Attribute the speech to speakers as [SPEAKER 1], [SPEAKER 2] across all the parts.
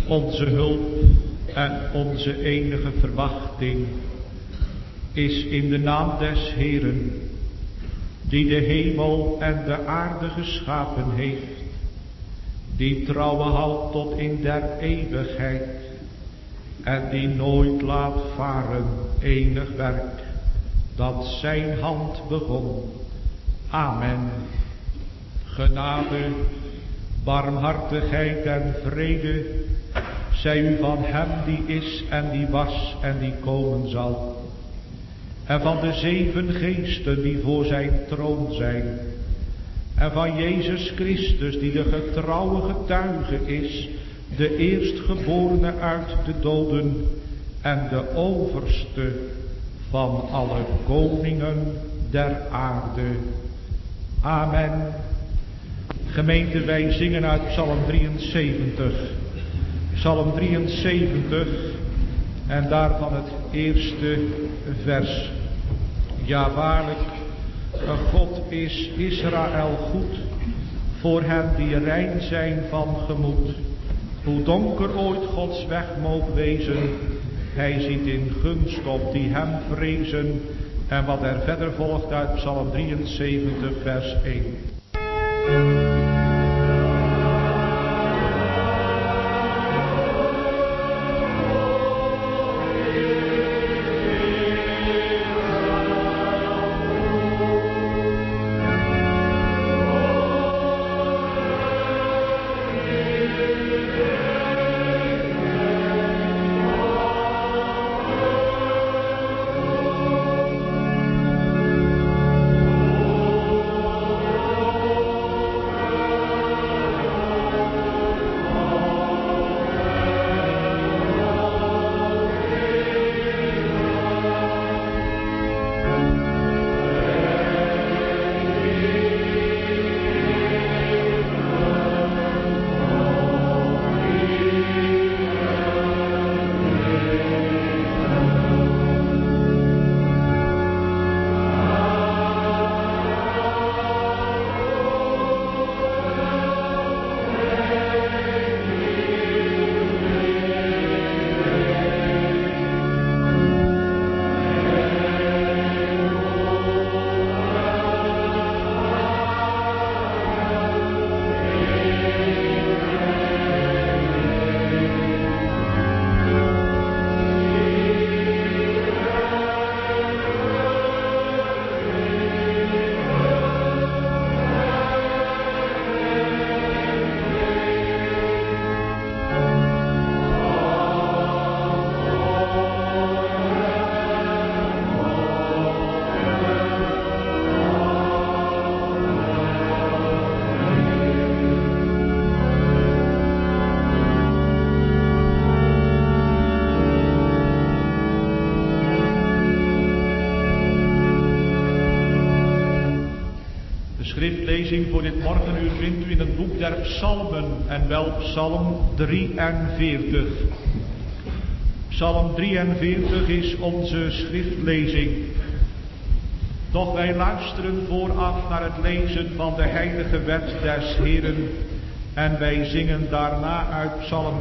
[SPEAKER 1] Onze hulp en onze enige verwachting is in de naam des Heeren, die de hemel en de aarde geschapen heeft, die trouwe houdt tot in der eeuwigheid en die nooit laat varen enig werk dat zijn hand begon. Amen. Genade, barmhartigheid en vrede zij u van hem die is en die was en die komen zal, en van de 7 geesten die voor zijn troon zijn, en van Jezus Christus die de getrouwe getuige is, de eerstgeborene uit de doden en de overste van alle koningen der aarde. Amen. Gemeente, wij zingen uit Psalm 73. Psalm 73 en daarvan het eerste vers. Ja, waarlijk, God is Israël goed, voor hen die rein zijn van gemoed. Hoe donker ooit Gods weg moog wezen, hij ziet in gunst op die hem vrezen. En wat er verder volgt uit Psalm 73 vers 1. Schriftlezing voor dit morgenuur vindt u in het boek der Psalmen en wel Psalm 43. Psalm 43 is onze schriftlezing. Doch wij luisteren vooraf naar het lezen van de heilige wet des Heeren en wij zingen daarna uit Psalm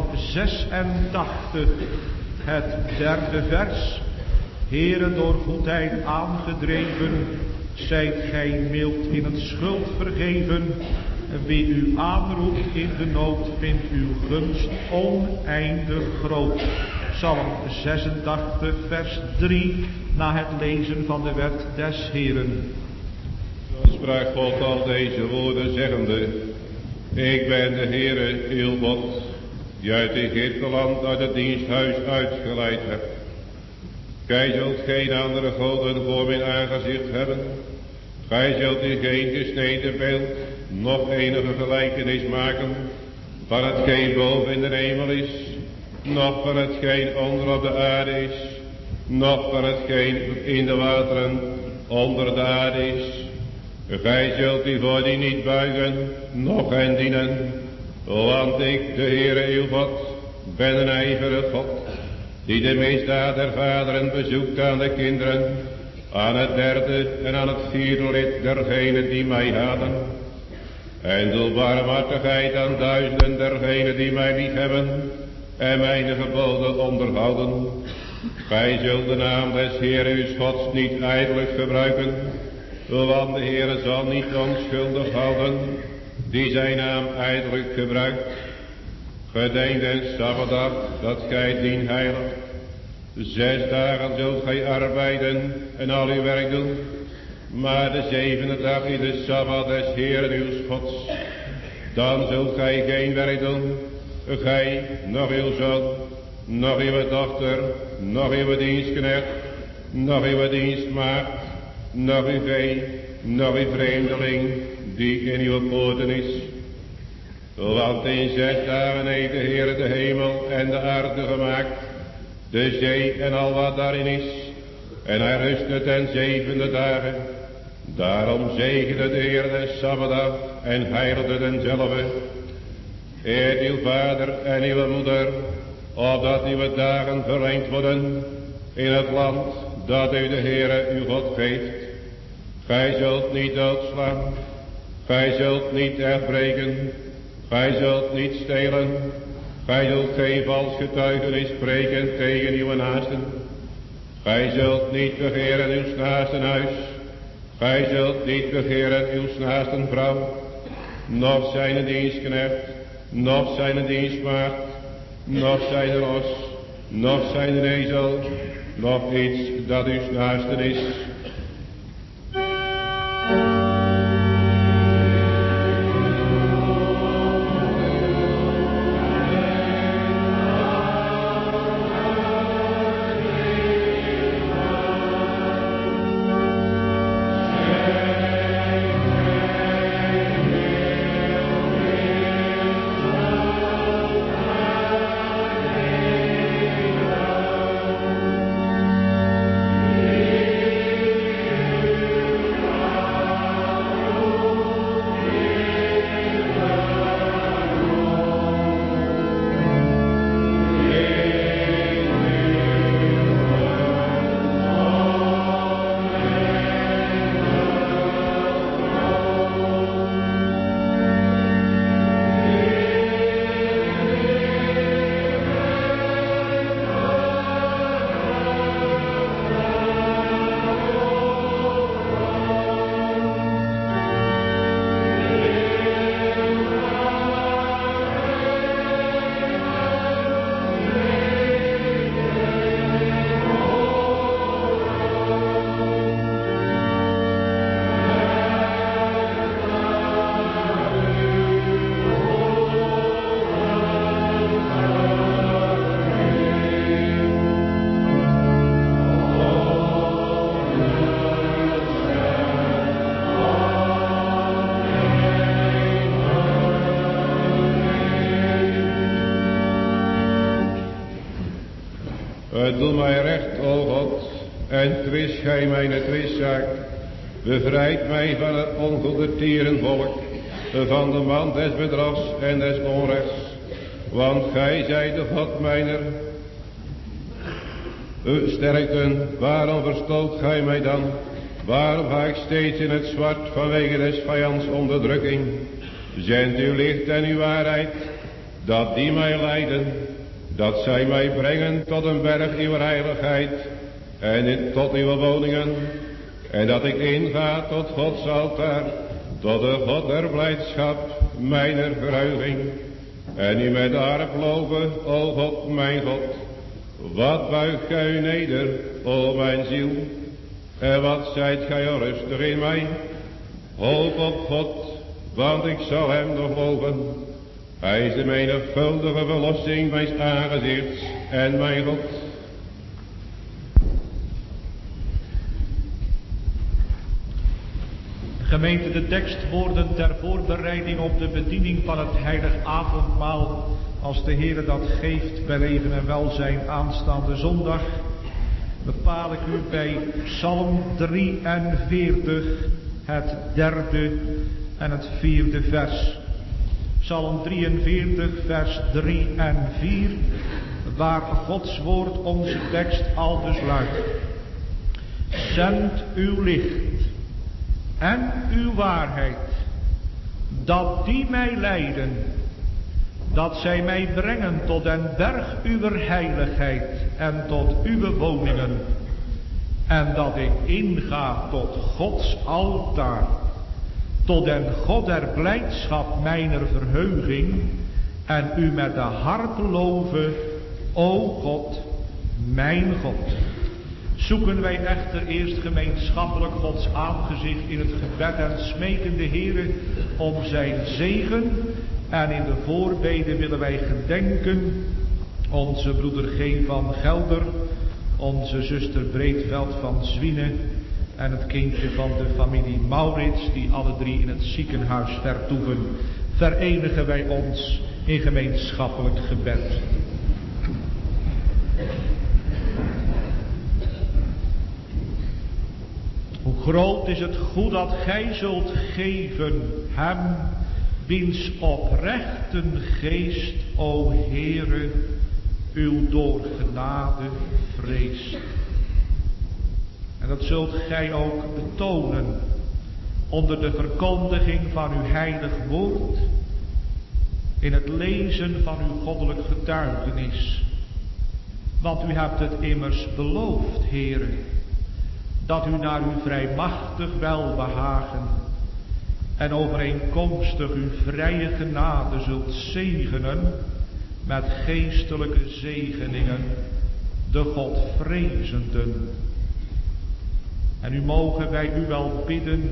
[SPEAKER 1] 86 het 3e vers. Heere, door goedheid aangedreven, zijt gij mild in het schuld vergeven. Wie u aanroept in de nood, vindt uw gunst oneindig groot. Psalm 86 vers 3 na het lezen van de wet des Heeren.
[SPEAKER 2] Dan sprak God al deze woorden zeggende: Ik ben de Heere uw God, die uit Egypteland uit het diensthuis uitgeleid hebt. Gij zult geen andere goden voor mijn aangezicht hebben. Gij zult u geen gesneden beeld, noch enige gelijkenis maken van hetgeen boven in de hemel is, noch van hetgeen onder op de aarde is, noch van hetgeen in de wateren onder de aarde is. Gij zult u voor die niet buigen, noch hen dienen, want ik, de Heere uw God, ben een ijverig God, die de misdaad der vaderen bezoekt aan de kinderen, aan het 3e en aan het 4e lid dergenen die mij haten, en doe barmhartigheid aan duizenden dergenen die mij liefhebben. en mijn geboden onderhouden. Gij zult de naam des Heeren uws Gods niet ijdelijk gebruiken, want de Heere zal niet onschuldig houden die zijn naam ijdelijk gebruikt. Gedenk den Sabbatdag, dat gij dien heiligt. 6 dagen zult gij arbeiden en al uw werk doen, maar de 7e dag is de Sabbat des Heeren uws Gods. Dan zult gij geen werk doen, gij, nog uw zoon, nog uw dochter, nog uw dienstknecht, nog uw dienstmaagd, nog uw vee, nog uw vreemdeling, die in uw poorten is. Want in 6 dagen heeft de Heer de hemel en de aarde gemaakt, de zee en al wat daarin is, en hij rustte ten 7e dagen. Daarom zegende de Heer de Sabbatdag en heiligde denzelve. Eer uw vader en uw moeder, opdat uw dagen verlengd worden in het land dat u de Heere uw God geeft. Gij zult niet doodslaan, gij zult niet afbreken, gij zult niet stelen, gij zult geen vals getuigenis spreken tegen uw naasten. Gij zult niet begeren uw naasten huis, gij zult niet begeren uw naasten vrouw, noch zijn dienstknecht, noch zijn dienstmaagd, noch zijn ros, noch zijn ezel, noch iets dat uw naasten is. Doe mij recht, o God, en twist gij mijn twistzaak. Bevrijd mij van het ongoedertieren volk, van de man des bedrogs en des onrechts. Want gij zijt de God mijner sterkten. Waarom verstoot gij mij dan? Waarom ga ik steeds in het zwart vanwege des vijands onderdrukking? Zend uw licht en uw waarheid, dat die mij leiden, dat zij mij brengen tot een berg uw heiligheid en tot uw woningen, en dat ik inga tot Gods altaar, tot de God der blijdschap, mijner verheuging, en u met harp loven, o God, mijn God. Wat buigt gij u neder, o mijn ziel, en wat zijt gij rustig in mij? Hoop op God, want ik zal hem nog loven. Hij is de menigvuldige verlossing mijns aangezichts en mijn God.
[SPEAKER 1] Gemeente, de tekstwoorden ter voorbereiding op de bediening van het heilig avondmaal, als de Heere dat geeft bij leven en welzijn aanstaande zondag, bepaal ik u bij Psalm 43, het 3e en het 4e vers. Psalm 43, vers 3 en 4, waar Gods woord onze tekst aldus luidt. Zend uw licht en uw waarheid, dat die mij leiden, dat zij mij brengen tot den berg uwer heiligheid en tot uw woningen, en dat ik inga tot Gods altaar, tot den God der blijdschap mijner verheuging, en u met de harp loven, o God, mijn God. Zoeken wij echter eerst gemeenschappelijk Gods aangezicht in het gebed en smeken de Heere om zijn zegen. En in de voorbeden willen wij gedenken onze broeder G. van Gelder, onze zuster Breedveld van Zwienen en het kindje van de familie Maurits, die alle drie in het ziekenhuis vertoeven. Verenigen wij ons in gemeenschappelijk gebed. Hoe groot is het goed dat gij zult geven hem, wiens oprechten geest, o Heere, uw door genade vreest. En dat zult gij ook betonen onder de verkondiging van uw heilig woord, in het lezen van uw goddelijk getuigenis. Want u hebt het immers beloofd, Heere, dat u naar uw vrijmachtig welbehagen en overeenkomstig uw vrije genade zult zegenen met geestelijke zegeningen de Godvrezenden. En nu mogen wij u wel bidden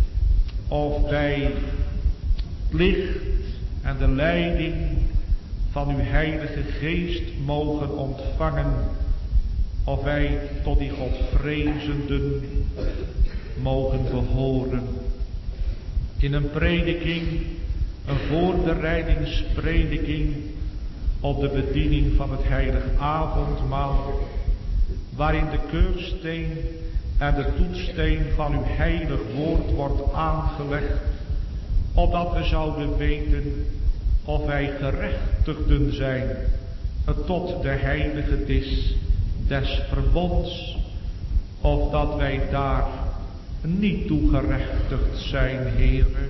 [SPEAKER 1] of wij het licht en de leiding van uw heilige geest mogen ontvangen, of wij tot die Godvrezenden mogen behoren. In een prediking, een voorbereidingsprediking op de bediening van het heilig avondmaal, waarin de keursteen en de toetssteen van uw heilig woord wordt aangelegd, opdat we zouden weten of wij gerechtigden zijn tot de heilige dis des verbonds, of dat wij daar niet toe gerechtigd zijn, Heere.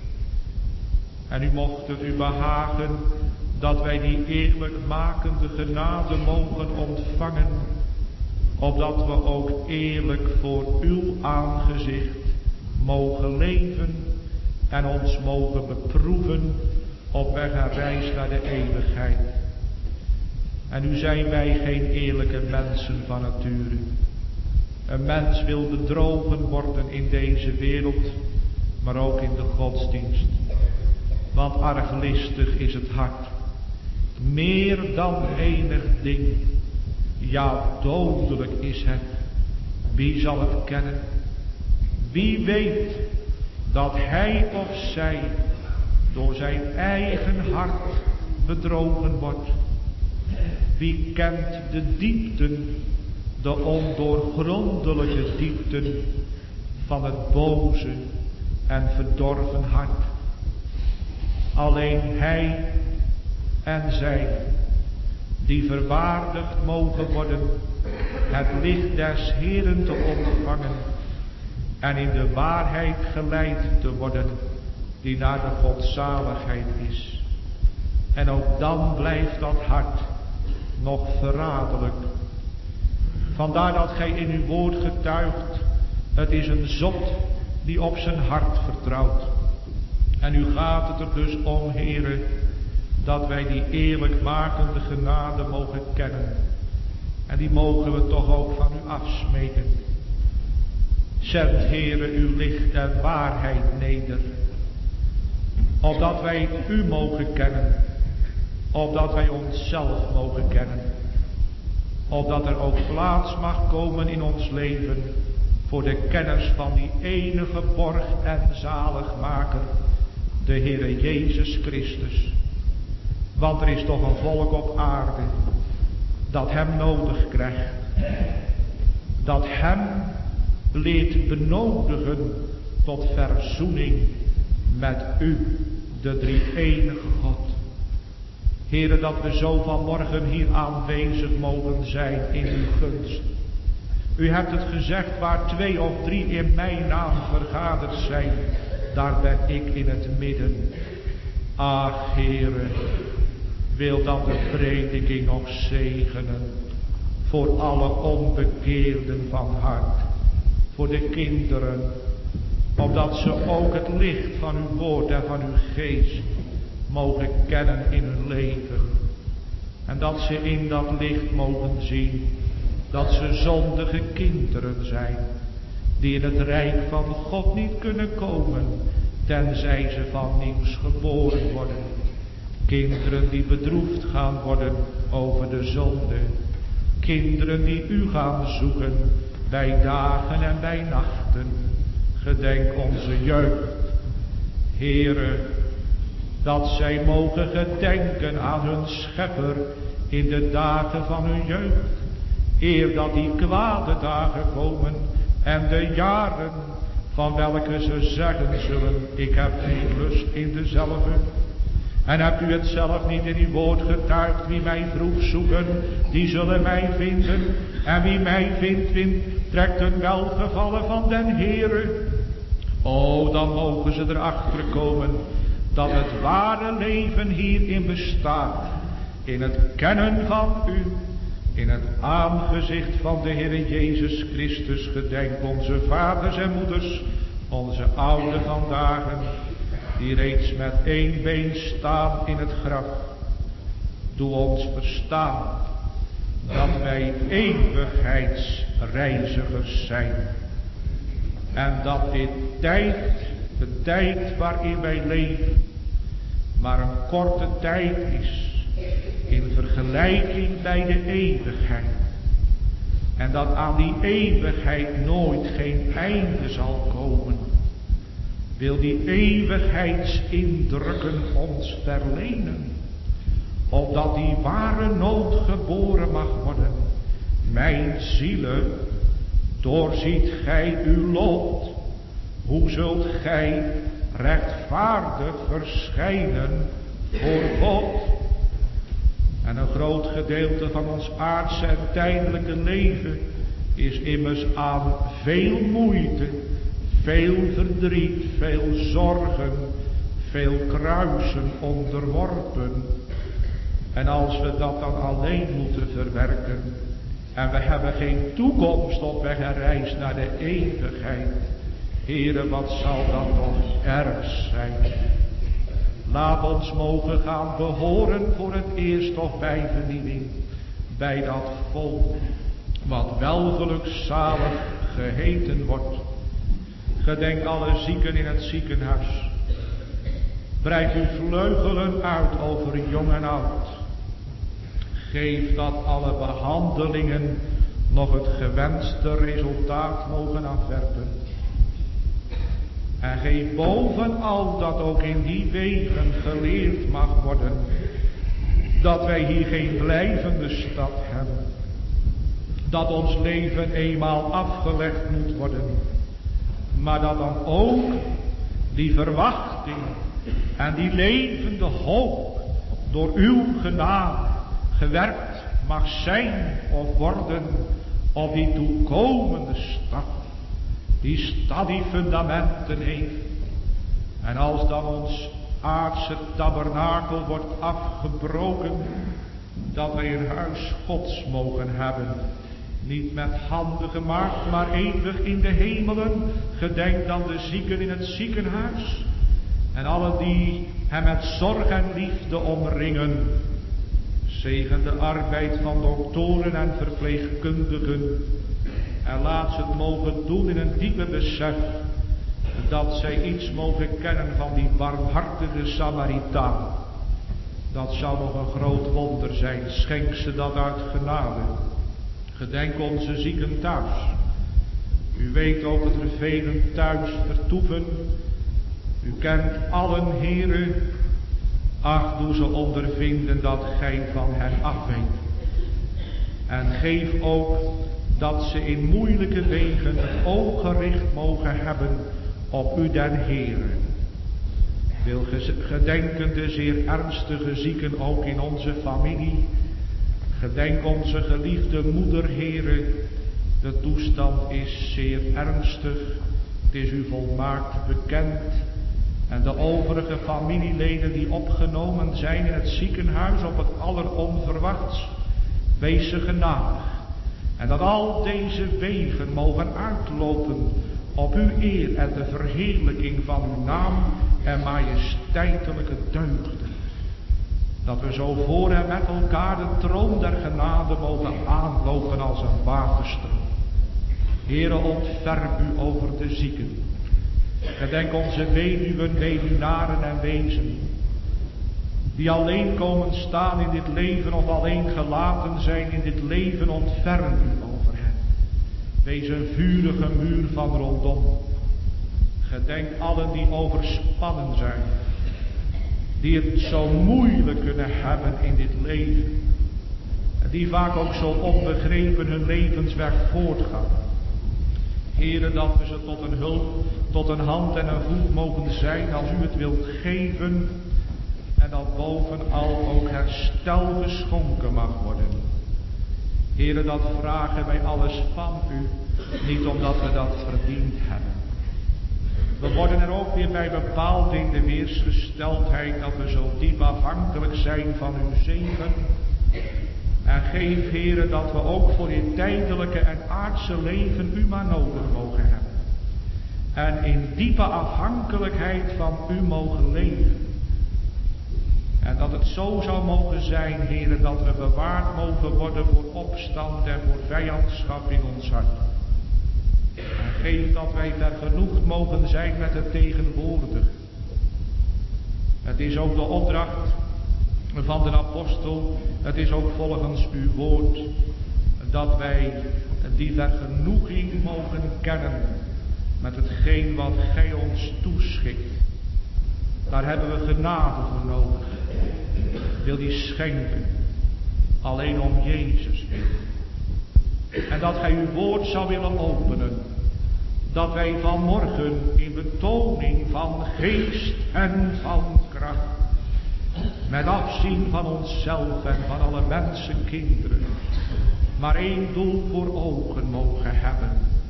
[SPEAKER 1] En u mocht het u behagen dat wij die eerlijkmakende genade mogen ontvangen, opdat we ook eerlijk voor uw aangezicht mogen leven en ons mogen beproeven op weg en reis naar de eeuwigheid. En nu zijn wij geen eerlijke mensen van nature. Een mens wil bedrogen worden in deze wereld, maar ook in de godsdienst. Want arglistig is het hart, meer dan enig ding. Ja, dodelijk is het. Wie zal het kennen? Wie weet dat hij of zij door zijn eigen hart bedrogen wordt? Wie kent de diepten, de ondoorgrondelijke diepten van het boze en verdorven hart? Alleen hij en zij, die verwaardigd mogen worden het licht des Heeren te ontvangen en in de waarheid geleid te worden die naar de godzaligheid is. En ook dan blijft dat hart nog verraderlijk. Vandaar dat gij in uw woord getuigt, het is een zot die op zijn hart vertrouwt. En nu gaat het er dus om, Heere, dat wij die eerlijkmakende genade mogen kennen. En die mogen we toch ook van u afsmeken. Zend, Heere, uw licht en waarheid neder, opdat wij u mogen kennen, opdat wij onszelf mogen kennen, opdat er ook plaats mag komen in ons leven voor de kennis van die enige borg en zaligmaker, de Heere Jezus Christus. Want er is toch een volk op aarde dat hem nodig krijgt, dat hem leert benodigen tot verzoening met u, de drie-enige God. Heere, dat we zo vanmorgen hier aanwezig mogen zijn in uw gunst. U hebt het gezegd, waar 2 of 3 in mijn naam vergaderd zijn, daar ben ik in het midden. Ach, Heere, wil dan de prediking nog zegenen voor alle onbekeerden van hart, voor de kinderen, opdat ze ook het licht van uw woord en van uw geest mogen kennen in hun leven. En dat ze in dat licht mogen zien dat ze zondige kinderen zijn, die in het rijk van God niet kunnen komen, tenzij ze van nieuws geboren worden. Kinderen die bedroefd gaan worden over de zonde. Kinderen die u gaan zoeken bij dagen en bij nachten. Gedenk onze jeugd, Heere, dat zij mogen gedenken aan hun schepper in de dagen van hun jeugd, eer dat die kwade dagen komen en de jaren van welke ze zeggen zullen, ik heb geen lust in dezelfde. En hebt u het zelf niet in uw woord getuigd, wie mij vroeg zoeken, die zullen mij vinden. En wie mij vindt, trekt een welgevallen van den Heere. O, dan mogen ze erachter komen dat het ware leven hierin bestaat, in het kennen van u, in het aangezicht van de Heere Jezus Christus. Gedenk onze vaders en moeders, onze ouden vandaag, die reeds met één been staan in het graf. Doe ons verstaan dat wij eeuwigheidsreizigers zijn. En dat dit tijd, de tijd waarin wij leven, maar een korte tijd is in vergelijking bij de eeuwigheid. En dat aan die eeuwigheid nooit geen einde zal komen. Wil die eeuwigheidsindrukken ons verlenen, opdat die ware nood geboren mag worden. Mijn zielen, doorziet gij uw lot, hoe zult gij rechtvaardig verschijnen voor God? En een groot gedeelte van ons aardse en tijdelijke leven is immers aan veel moeite, veel verdriet, veel zorgen, veel kruisen onderworpen. En als we dat dan alleen moeten verwerken, en we hebben geen toekomst op weg en reis naar de eeuwigheid, Heere, wat zal dat toch erg zijn. Laat ons mogen gaan behoren voor het eerst of bij vernieuwing, bij dat volk, wat welgelukzalig geheten wordt. Gedenk alle zieken in het ziekenhuis. Breid uw vleugelen uit over jong en oud. Geef dat alle behandelingen nog het gewenste resultaat mogen afwerpen. En geef bovenal dat ook in die wegen geleerd mag worden dat wij hier geen blijvende stad hebben. Dat ons leven eenmaal afgelegd moet worden. Maar dat dan ook die verwachting en die levende hoop door uw genade gewerkt mag zijn of worden op die toekomende stad. Die stad die fundamenten heeft. En als dan ons aardse tabernakel wordt afgebroken, dat wij een huis Gods mogen hebben. Niet met handen gemaakt, maar eeuwig in de hemelen. Gedenk dan de zieken in het ziekenhuis. En alle die hem met zorg en liefde omringen. Zegen de arbeid van doktoren en verpleegkundigen. En laat ze het mogen doen in een diepe besef. Dat zij iets mogen kennen van die barmhartige Samaritaan. Dat zou nog een groot wonder zijn. Schenk ze dat uit genade. Gedenk onze zieken thuis. U weet ook dat er velen thuis vertoeven. U kent allen, Heere. Ach, doe ze ondervinden dat gij van hen afweet. En geef ook dat ze in moeilijke wegen het oog gericht mogen hebben op u den Heere. Wil gedenken de zeer ernstige zieken ook in onze familie. Gedenk onze geliefde moeder, Heere. De toestand is zeer ernstig. Het is u volmaakt bekend. en de overige familieleden die opgenomen zijn in het ziekenhuis op het alleronverwachts. Wees ze genadig. En dat al deze wegen mogen uitlopen op uw eer en de verheerlijking van uw naam en majesteitelijke deugden. Dat we zo voor en met elkaar de troon der genade mogen aanlopen als een waterstroom. Heere, ontferm u over de zieken. Gedenk onze weduwen, weduwnaren en wezen, die alleen komen staan in dit leven of alleen gelaten zijn in dit leven, ontferm u over hen. Wees een vurige muur van rondom. Gedenk allen die overspannen zijn, die het zo moeilijk kunnen hebben in dit leven, en die vaak ook zo onbegrepen hun levensweg voortgaan. Heere, dat we ze tot een hulp, tot een hand en een voet mogen zijn als u het wilt geven, en dat bovenal ook herstel geschonken mag worden. Heere, dat vragen wij alles van u, niet omdat we dat verdiend hebben. We worden er ook weer bij bepaald in de weersgesteldheid dat we zo diep afhankelijk zijn van uw zegen. En geef, Heere, dat we ook voor dit tijdelijke en aardse leven u maar nodig mogen hebben. En in diepe afhankelijkheid van u mogen leven. En dat het zo zou mogen zijn, Heere, dat we bewaard mogen worden voor opstand en voor vijandschap in ons hart. En geef dat wij vergenoegd mogen zijn met het tegenwoordige. Het is ook de opdracht van de apostel, het is ook volgens uw woord, dat wij die vergenoeging mogen kennen met hetgeen wat gij ons toeschikt. Daar hebben we genade voor nodig. Wil die schenken, alleen om Jezus wil. En dat gij uw woord zou willen openen, dat wij vanmorgen in betoning van geest en van kracht, met afzien van onszelf en van alle mensenkinderen, maar één doel voor ogen mogen hebben.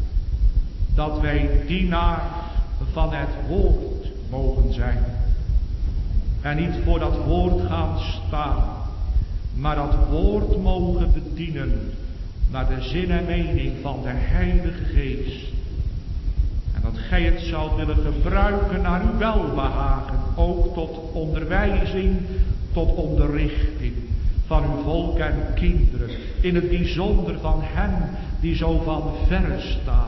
[SPEAKER 1] Dat wij dienaar van het woord mogen zijn. En niet voor dat woord gaan staan, maar dat woord mogen bedienen naar de zin en mening van de Heilige Geest. En dat gij het zou willen gebruiken naar uw welbehagen, ook tot onderwijzing, tot onderrichting van uw volk en kinderen, in het bijzonder van hen die zo van verre staan.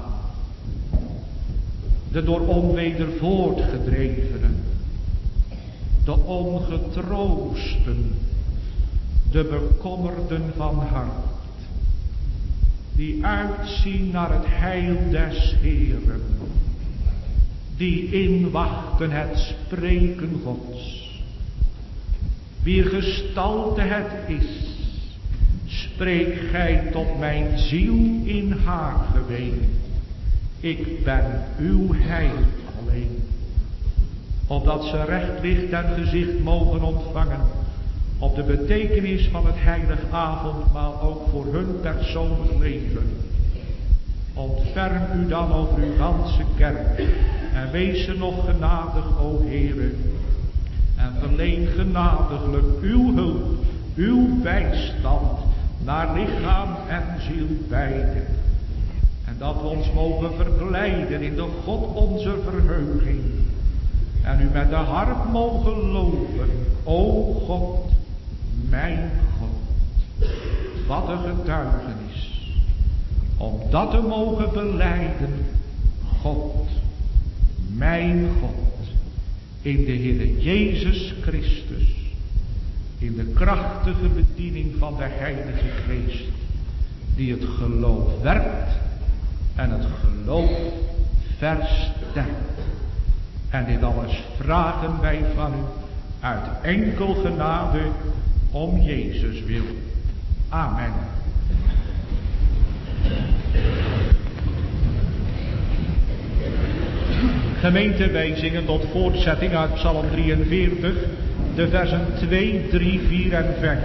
[SPEAKER 1] De door onweder voortgedrevenen, de ongetroosten, de bekommerden van hart, die uitzien naar het heil des Heeren, die inwachten het spreken Gods. Wier gestalte het is, spreek gij tot mijn ziel in haar geween. Ik ben uw heil alleen. Opdat ze recht licht en gezicht mogen ontvangen op de betekenis van het heilig avondmaal ook voor hun persoonlijk leven. Ontferm u dan over uw ganse kerk en wees ze nog genadig, o Heere. En verleen genadiglijk uw hulp, uw bijstand naar lichaam en ziel beide. En dat we ons mogen verglijden in de God onze verheuging. En u met de harp mogen loven, o God, mijn God. Wat een getuigenis. Om dat te mogen belijden, God, mijn God. In de Heere Jezus Christus. In de krachtige bediening van de Heilige Geest. Die het geloof werkt en het geloof versterkt. En dit alles vragen wij van u uit enkel genade om Jezus wil. Amen. Gemeente, wij zingen tot voortzetting uit Psalm 43, de versen 2, 3, 4 en 5.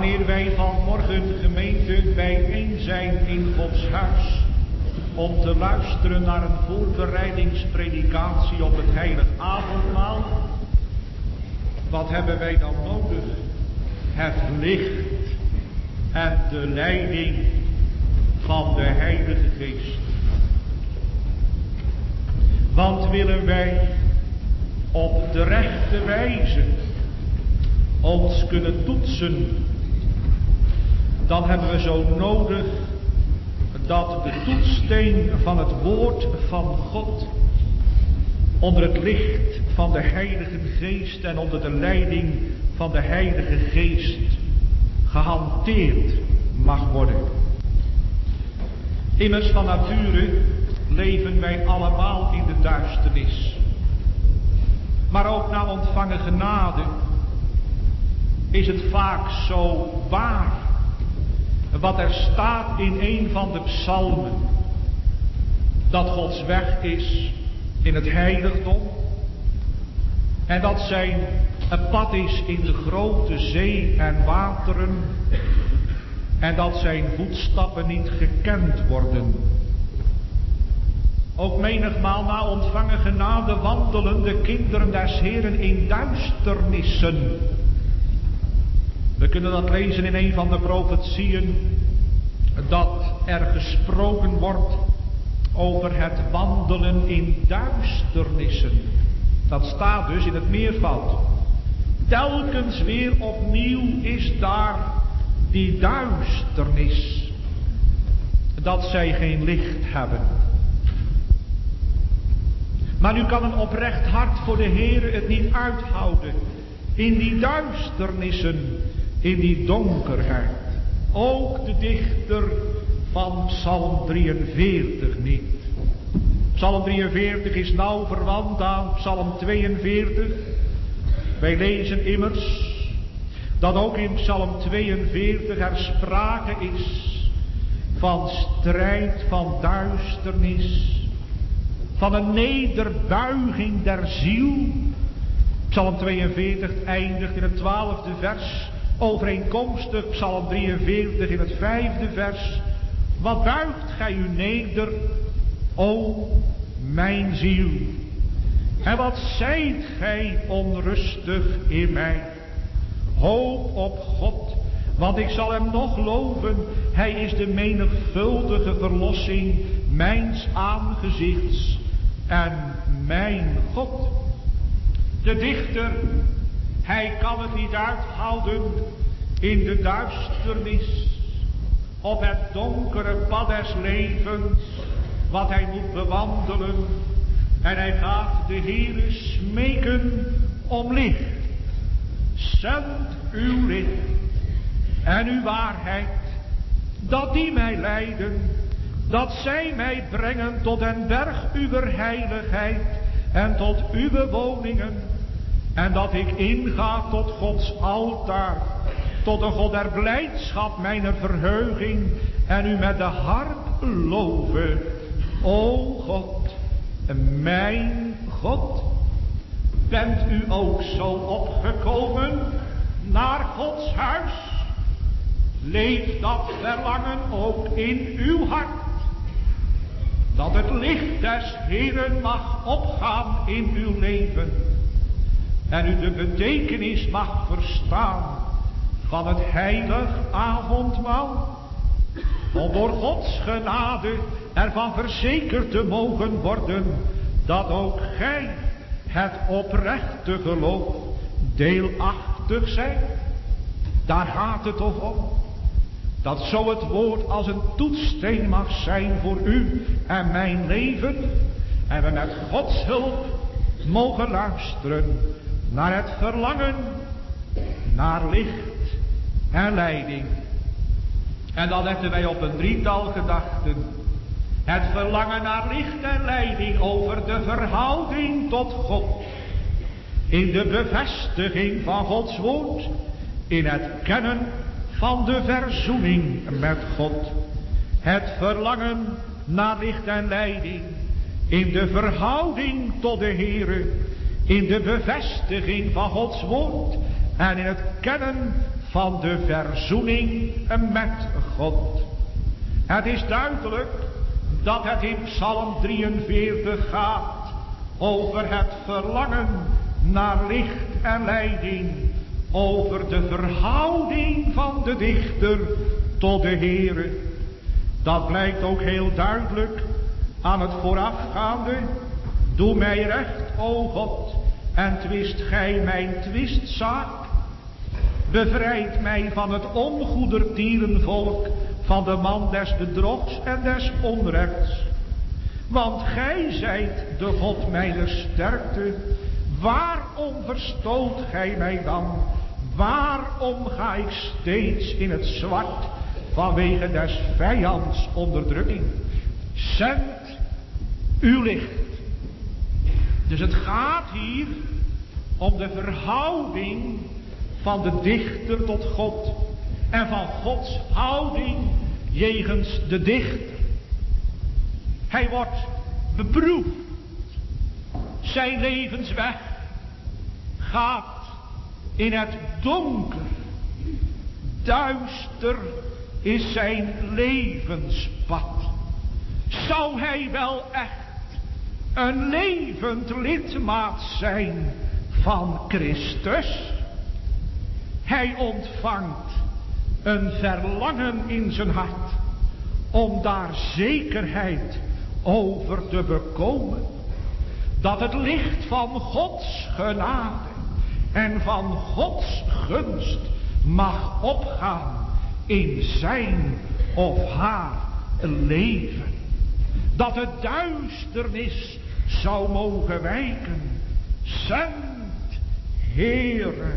[SPEAKER 1] wanneer wij vanmorgen gemeente bijeen zijn in Gods huis om te luisteren naar een voorbereidingspredicatie op het heilig avondmaal, wat hebben wij dan nodig? Het licht en de leiding van de Heilige Geest. Want willen wij op de rechte wijze ons kunnen toetsen, dan hebben we zo nodig dat de toetssteen van het woord van God onder het licht van de Heilige Geest en onder de leiding van de Heilige Geest gehanteerd mag worden. Immers van nature leven wij allemaal in de duisternis. Maar ook na ontvangen genade is het vaak zo waar wat er staat in een van de psalmen, dat Gods weg is in het heiligdom en dat zijn pad is in de grote zee en wateren en dat zijn voetstappen niet gekend worden. Ook menigmaal na ontvangen genade wandelen de kinderen des Heeren in duisternissen. We kunnen dat lezen in een van de profetieën, dat er gesproken wordt over het wandelen in duisternissen. Dat staat dus in het meervoud. Telkens weer opnieuw is daar die duisternis, dat zij geen licht hebben. Maar nu kan een oprecht hart voor de Heere het niet uithouden in die duisternissen, in die donkerheid. Ook de dichter van Psalm 43 niet. Psalm 43 is nauw verwant aan Psalm 42. Wij lezen immers dat ook in Psalm 42 er sprake is van strijd, van duisternis, van een nederbuiging der ziel. Psalm 42 eindigt in het 12e vers, overeenkomstig Psalm 43 in het 5e vers. Wat buigt gij u neder, o mijn ziel? En wat zijt gij onrustig in mij? Hoop op God, want ik zal hem nog loven. Hij is de menigvuldige verlossing mijns aangezichts en mijn God. De dichter, hij kan het niet uithouden in de duisternis, op het donkere pad des levens, wat hij moet bewandelen. En hij gaat de Heere smeken om licht. Zend uw licht en uw waarheid, dat die mij leiden, dat zij mij brengen tot den berg uw heiligheid en tot uw woningen. En dat ik inga tot Gods altaar, tot de God der blijdschap mijner verheuging, en u met de harp loven. O God, mijn God, bent u ook zo opgekomen naar Gods huis? Leeft dat verlangen ook in uw hart, dat het licht des Heeren mag opgaan in uw leven en u de betekenis mag verstaan van het heilig avondmaal, om door Gods genade ervan verzekerd te mogen worden dat ook gij het oprechte geloof deelachtig zijt. Daar gaat het toch om. Dat zo het woord als een toetssteen mag zijn voor u en mijn leven. En we met Gods hulp mogen luisteren naar het verlangen naar licht en leiding. En dan letten wij op een drietal gedachten. Het verlangen naar licht en leiding over de verhouding tot God. In de bevestiging van Gods woord. In het kennen van de verzoening met God. Het verlangen naar licht en leiding. In de verhouding tot de Heere. In de bevestiging van Gods woord. En in het kennen van de verzoening met God. Het is duidelijk dat het in Psalm 43 gaat over het verlangen naar licht en leiding, over de verhouding van de dichter tot de Heere. Dat blijkt ook heel duidelijk aan het voorafgaande. Doe mij recht, o God, en twist gij mijn twistzaak. Bevrijd mij van het ongoedertierenvolk, van de man des bedrogs en des onrechts. Want gij zijt de God mijner sterkte. Waarom verstoot gij mij dan? Waarom ga ik steeds in het zwart vanwege des vijands onderdrukking? Zend uw licht. Dus het gaat hier om de verhouding van de dichter tot God en van Gods houding jegens de dichter. Hij wordt beproefd. Zijn levensweg gaat in het donker. Duister is zijn levenspad. Zou hij wel echt een levend lidmaat zijn van Christus? Hij ontvangt een verlangen in zijn hart om daar zekerheid over te bekomen. Dat het licht van Gods genade en van Gods gunst mag opgaan in zijn of haar leven. Dat de duisternis zou mogen wijken. Zend, Heere,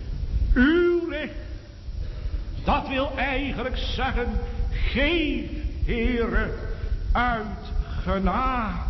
[SPEAKER 1] uw licht. Dat wil eigenlijk zeggen, geef, Heere, uit genade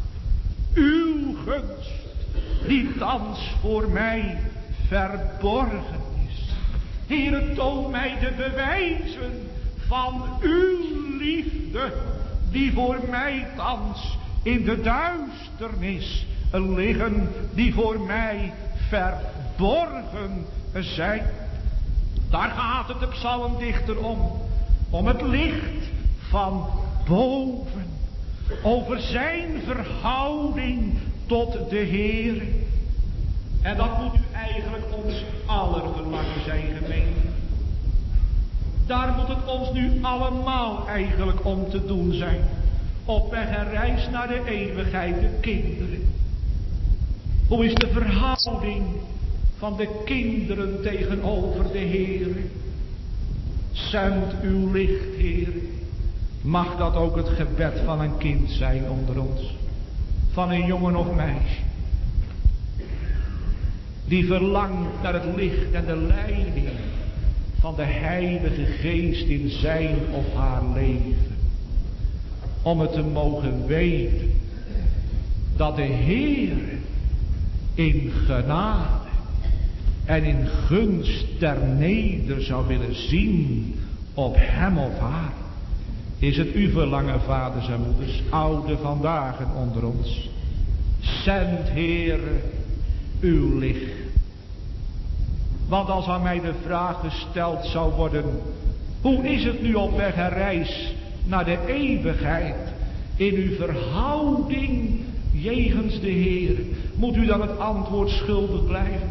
[SPEAKER 1] uw gunst, die thans voor mij verborgen is. Heere, toon mij de bewijzen van uw liefde, die voor mij thans in de duisternis liggen, die voor mij verborgen zijn. Daar gaat het de psalmdichter om het licht van boven, over zijn verhouding tot de Heer. En dat moet u eigenlijk ons aller verlangen zijn, gemeente. Daar moet het ons nu allemaal eigenlijk om te doen zijn. Op weg en reis naar de eeuwigheid, de kinderen. Hoe is de verhouding van de kinderen tegenover de Heer? Zend uw licht, Heer. Mag dat ook het gebed van een kind zijn onder ons. Van een jongen of meisje. Die verlangt naar het licht en de leiding van de Heilige Geest in zijn of haar leven. Om het te mogen weten dat de Heer in genade en in gunst ter neder zou willen zien op hem of haar. Is het uw verlangen, vaders en moeders, oude vandaag en onder ons? Zend, Heere, uw licht. Want als aan mij de vraag gesteld zou worden, hoe is het nu op weg en reis naar de eeuwigheid in uw verhouding jegens de Heer, moet u dan het antwoord schuldig blijven?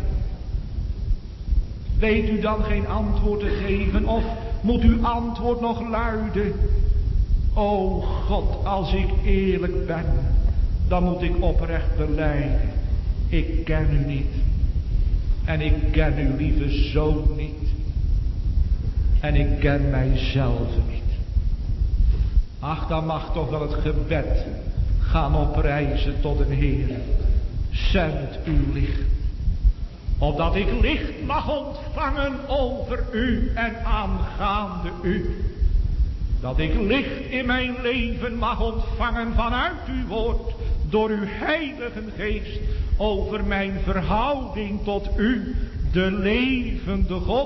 [SPEAKER 1] Weet u dan geen antwoord te geven, of moet uw antwoord nog luiden: o God, als ik eerlijk ben, dan moet ik oprecht belijden, ik ken u niet. En ik ken uw lieve Zoon niet. En ik ken mijzelf niet. Ach, dan mag toch wel het gebed gaan oprijzen tot een Heer. Zend uw licht. Opdat ik licht mag ontvangen over u en aangaande u. Dat ik licht in mijn leven mag ontvangen vanuit uw woord. Door uw Heilige Geest. Over mijn verhouding tot u, de levende God.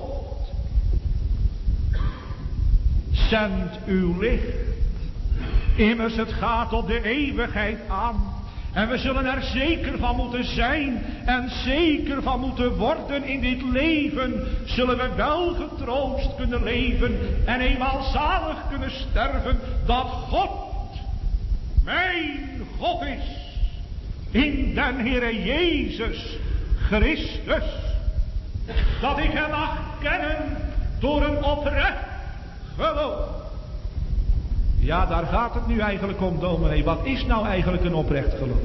[SPEAKER 1] Zend uw licht. Immers het gaat op de eeuwigheid aan. En we zullen er zeker van moeten zijn en zeker van moeten worden in dit leven. Zullen we wel getroost kunnen leven en eenmaal zalig kunnen sterven. Dat God mijn God is. In den Heere Jezus Christus. Dat ik hem mag kennen door een oprecht geloof. Ja, daar gaat het nu eigenlijk om, dominee. Wat is nou eigenlijk een oprecht geloof?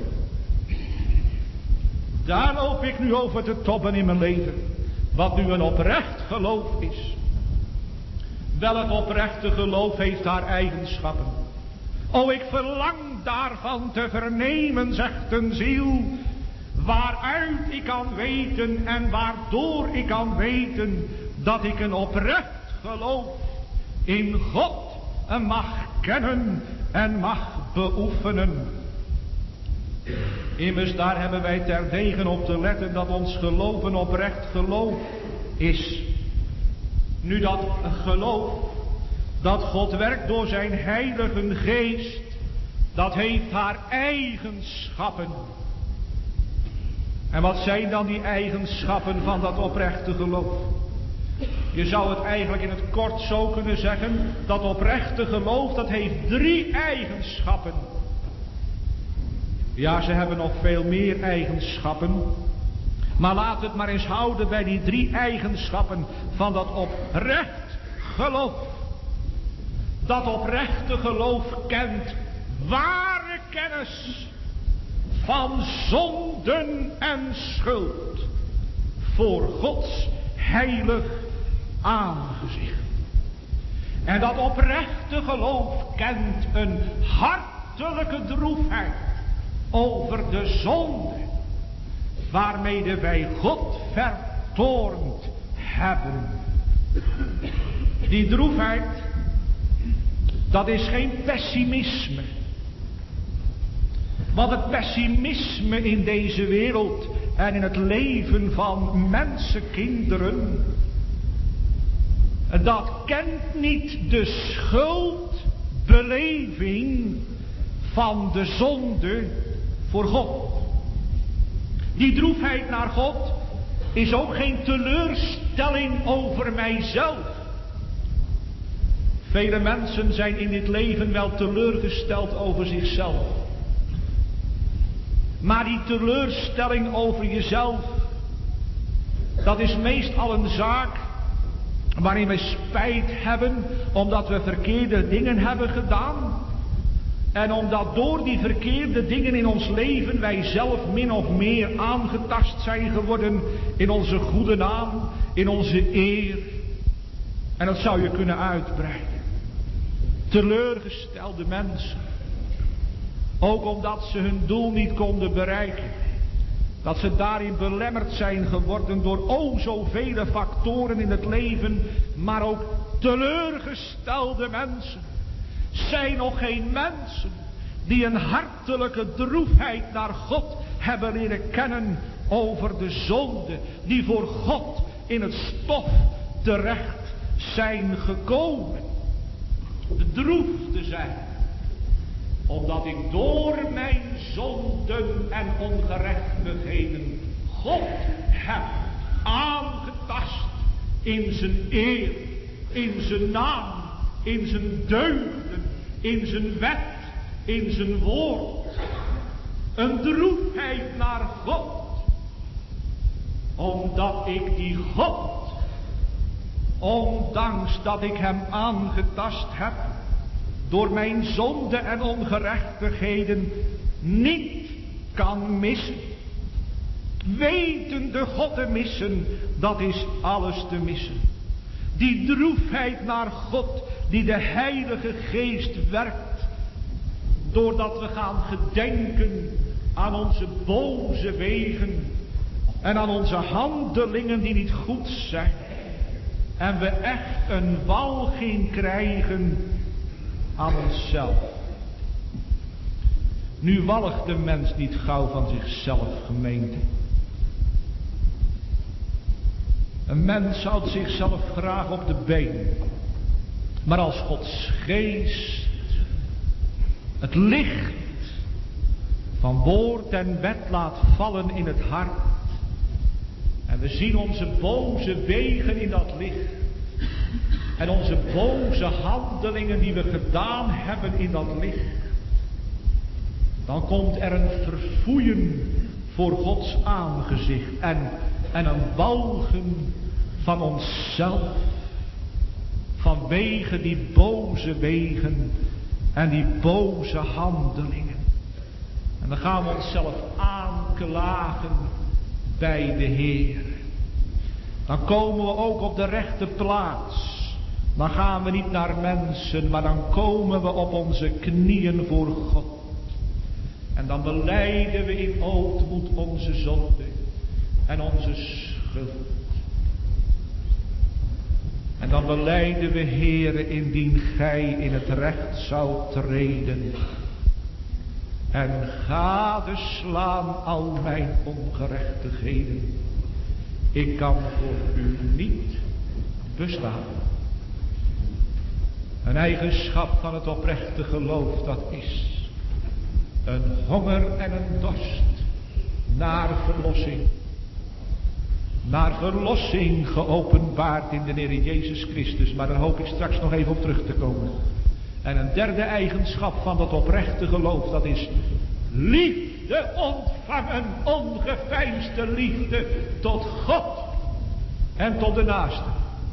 [SPEAKER 1] Daar loop ik nu over te tobben in mijn leven. Wat nu een oprecht geloof is. Welk oprechte geloof heeft haar eigenschappen? O, ik verlang daarvan te vernemen, zegt een ziel, waaruit ik kan weten en waardoor ik kan weten dat ik een oprecht geloof in God mag kennen en mag beoefenen. Immers, daar hebben wij terdege op te letten dat ons geloof een oprecht geloof is. Nu dat geloof dat God werkt door zijn heilige geest, dat heeft haar eigenschappen. En wat zijn dan die eigenschappen van dat oprechte geloof? Je zou het eigenlijk in het kort zo kunnen zeggen, dat oprechte geloof, dat heeft 3 eigenschappen. Ja, ze hebben nog veel meer eigenschappen. Maar laat het maar eens houden bij die 3 eigenschappen van dat oprecht geloof. Dat oprechte geloof kent ware kennis van zonden en schuld voor Gods heilig aangezicht. En dat oprechte geloof kent een hartelijke droefheid over de zonde waarmede wij God vertoornd hebben. Die droefheid, dat is geen pessimisme. Want het pessimisme in deze wereld en in het leven van mensenkinderen, dat kent niet de schuldbeleving van de zonde voor God. Die droefheid naar God is ook geen teleurstelling over mijzelf. Vele mensen zijn in dit leven wel teleurgesteld over zichzelf. Maar die teleurstelling over jezelf, dat is meestal een zaak waarin we spijt hebben omdat we verkeerde dingen hebben gedaan. En omdat door die verkeerde dingen in ons leven wij zelf min of meer aangetast zijn geworden in onze goede naam, in onze eer. En dat zou je kunnen uitbreiden. Teleurgestelde mensen. Ook omdat ze hun doel niet konden bereiken. Dat ze daarin belemmerd zijn geworden door zoveel factoren in het leven. Maar ook teleurgestelde mensen. Zijn nog geen mensen die een hartelijke droefheid naar God hebben leren kennen over de zonde. Die voor God in het stof terecht zijn gekomen. Bedroefd te zijn. Omdat ik door mijn zonden en ongerechtigheden God heb aangetast in zijn eer, in zijn naam, in zijn deugden, in zijn wet, in zijn woord. Een droefheid naar God. Omdat ik die God, ondanks dat ik hem aangetast heb, door mijn zonde en ongerechtigheden niet kan missen. Wetende God te missen, dat is alles te missen. Die droefheid naar God, die de Heilige Geest werkt, doordat we gaan gedenken aan onze boze wegen en aan onze handelingen die niet goed zijn. En we echt een walging krijgen aan onszelf. Nu walgt de mens niet gauw van zichzelf, gemeente. Een mens houdt zichzelf graag op de been. Maar als Gods geest het licht van woord en wet laat vallen in het hart. En we zien onze boze wegen in dat licht. En onze boze handelingen die we gedaan hebben in dat licht. Dan komt er een verfoeien voor Gods aangezicht. En een walgen van onszelf. Vanwege die boze wegen en die boze handelingen. En dan gaan we onszelf aanklagen bij de Heer. Dan komen we ook op de rechte plaats. Dan gaan we niet naar mensen, maar dan komen we op onze knieën voor God. En dan belijden we in ootmoed onze zonde en onze schuld. En dan belijden we, Heere, indien gij in het recht zou treden en gadeslaan al mijn ongerechtigheden. Ik kan voor u niet bestaan. Een eigenschap van het oprechte geloof, dat is een honger en een dorst naar verlossing. Naar verlossing geopenbaard in de Heer Jezus Christus. Maar daar hoop ik straks nog even op terug te komen. En een derde eigenschap van dat oprechte geloof, dat is liefde ontvangen. Ongeveinsde liefde tot God en tot de naaste.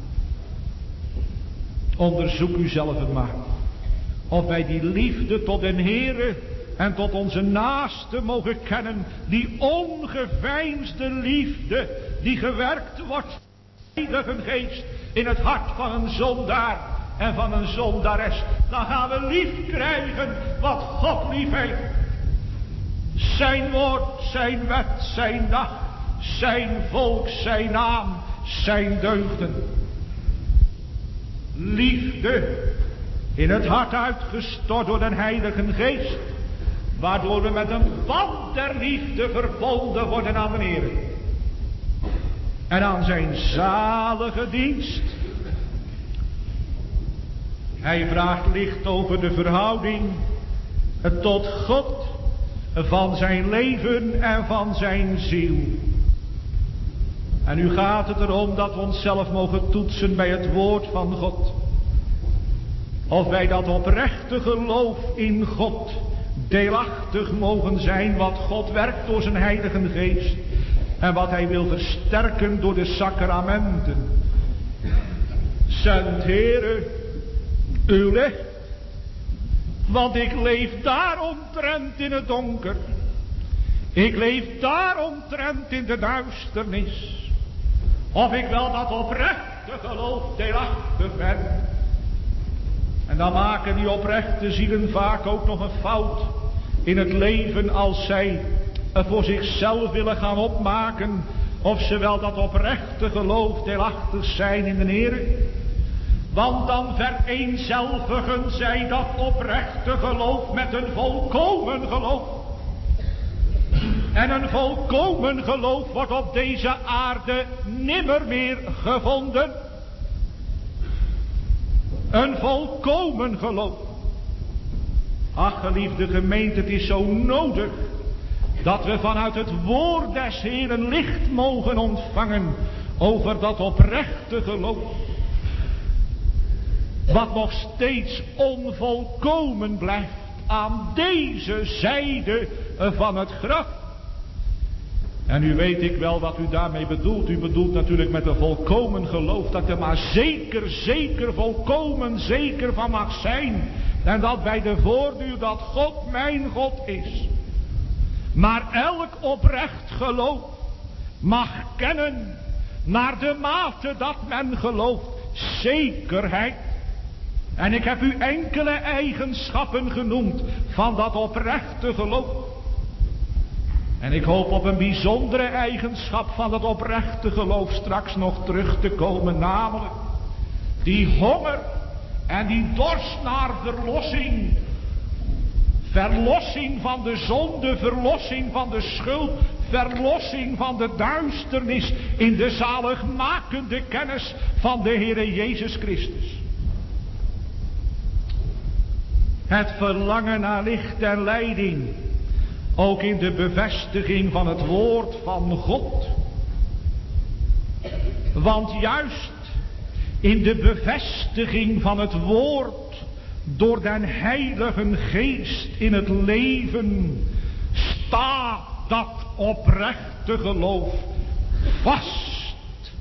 [SPEAKER 1] Onderzoek u zelf het maar. Of wij die liefde tot den Heere en tot onze naaste mogen kennen. Die ongeveinsde liefde die gewerkt wordt. Heilige Geest in het hart van een zondaar en van een zondares. Dan gaan we lief krijgen wat God lief heeft. Zijn woord, zijn wet, zijn dag, zijn volk, zijn naam, zijn deugden. Liefde in het hart uitgestort door de Heilige Geest. Waardoor we met een band der liefde verbonden worden aan de Heer. En aan zijn zalige dienst. Hij vraagt licht over de verhouding tot God van zijn leven en van zijn ziel. En nu gaat het erom dat we onszelf mogen toetsen bij het woord van God. Of wij dat oprechte geloof in God deelachtig mogen zijn wat God werkt door zijn Heilige Geest. En wat hij wil versterken door de sacramenten. Zend Heere uw licht. Want ik leef daaromtrent in het donker. Ik leef daaromtrent in de duisternis. Of ik wel dat oprechte geloof deelachtig ben. En dan maken die oprechte zielen vaak ook nog een fout in het leven als zij voor zichzelf willen gaan opmaken of ze wel dat oprechte geloof deelachtig zijn in de Heer. Want dan vereenzelvigen zij dat oprechte geloof met een volkomen geloof. En een volkomen geloof wordt op deze aarde nimmer meer gevonden. Een volkomen geloof. Ach, geliefde gemeente, het is zo nodig dat we vanuit het woord des Heeren licht mogen ontvangen over dat oprechte geloof. Wat nog steeds onvolkomen blijft aan deze zijde van het graf. En nu weet ik wel wat u daarmee bedoelt. U bedoelt natuurlijk met een volkomen geloof dat er maar zeker, volkomen zeker van mag zijn. En dat bij de voordeur dat God mijn God is. Maar elk oprecht geloof mag kennen naar de mate dat men gelooft zekerheid. En ik heb u enkele eigenschappen genoemd van dat oprechte geloof. En ik hoop op een bijzondere eigenschap van dat oprechte geloof straks nog terug te komen. Namelijk die honger en die dorst naar verlossing. Verlossing van de zonde, verlossing van de schuld, verlossing van de duisternis in de zaligmakende kennis van de Heere Jezus Christus. Het verlangen naar licht en leiding Ook in de bevestiging van het woord van God. Want juist in de bevestiging van het woord door den Heilige Geest in het leven staat dat oprechte geloof vast.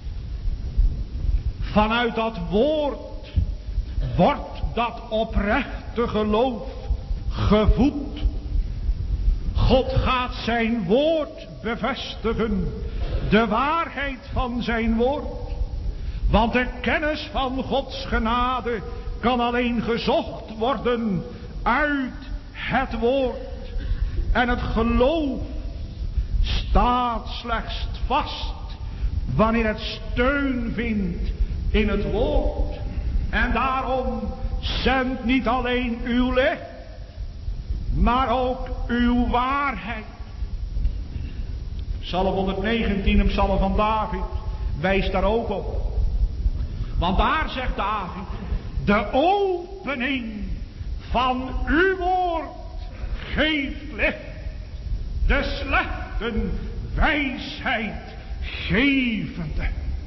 [SPEAKER 1] Vanuit dat woord wordt dat oprechte geloof gevoed. God gaat zijn woord bevestigen, de waarheid van zijn woord. Want de kennis van Gods genade kan alleen gezocht worden uit het woord. En het geloof staat slechts vast wanneer het steun vindt in het woord. En daarom zendt niet alleen uw licht, maar ook uw waarheid. Psalm 119, een psalm van David, wijst daar ook op. Want daar zegt David, de opening van uw woord geeft licht, de slechten wijsheid gevende.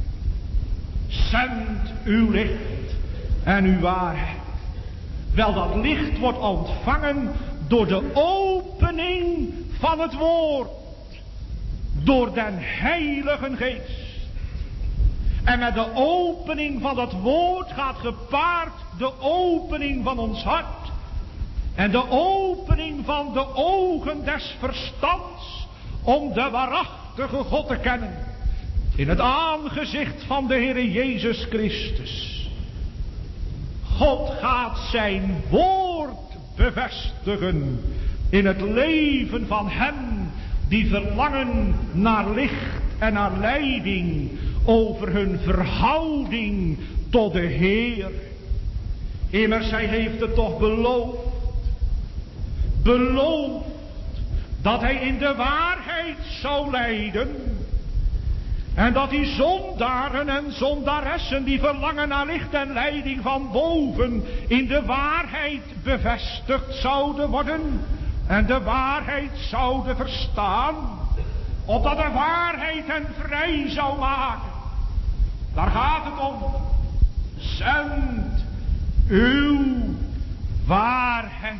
[SPEAKER 1] Zend uw licht en uw waarheid. Wel, dat licht wordt ontvangen door de opening van het woord. Door den Heilige Geest. En met de opening van dat woord gaat gepaard de opening van ons hart. En de opening van de ogen des verstands om de waarachtige God te kennen. In het aangezicht van de Heere Jezus Christus. God gaat zijn woord bevestigen in het leven van hen die verlangen naar licht en naar leiding over hun verhouding tot de Heer. Immers, hij heeft het toch beloofd dat hij in de waarheid zou leiden. En dat die zondaren en zondaressen die verlangen naar licht en leiding van boven in de waarheid bevestigd zouden worden. En de waarheid zouden verstaan. Opdat de waarheid hen vrij zou maken. Daar gaat het om. Zend uw waarheid.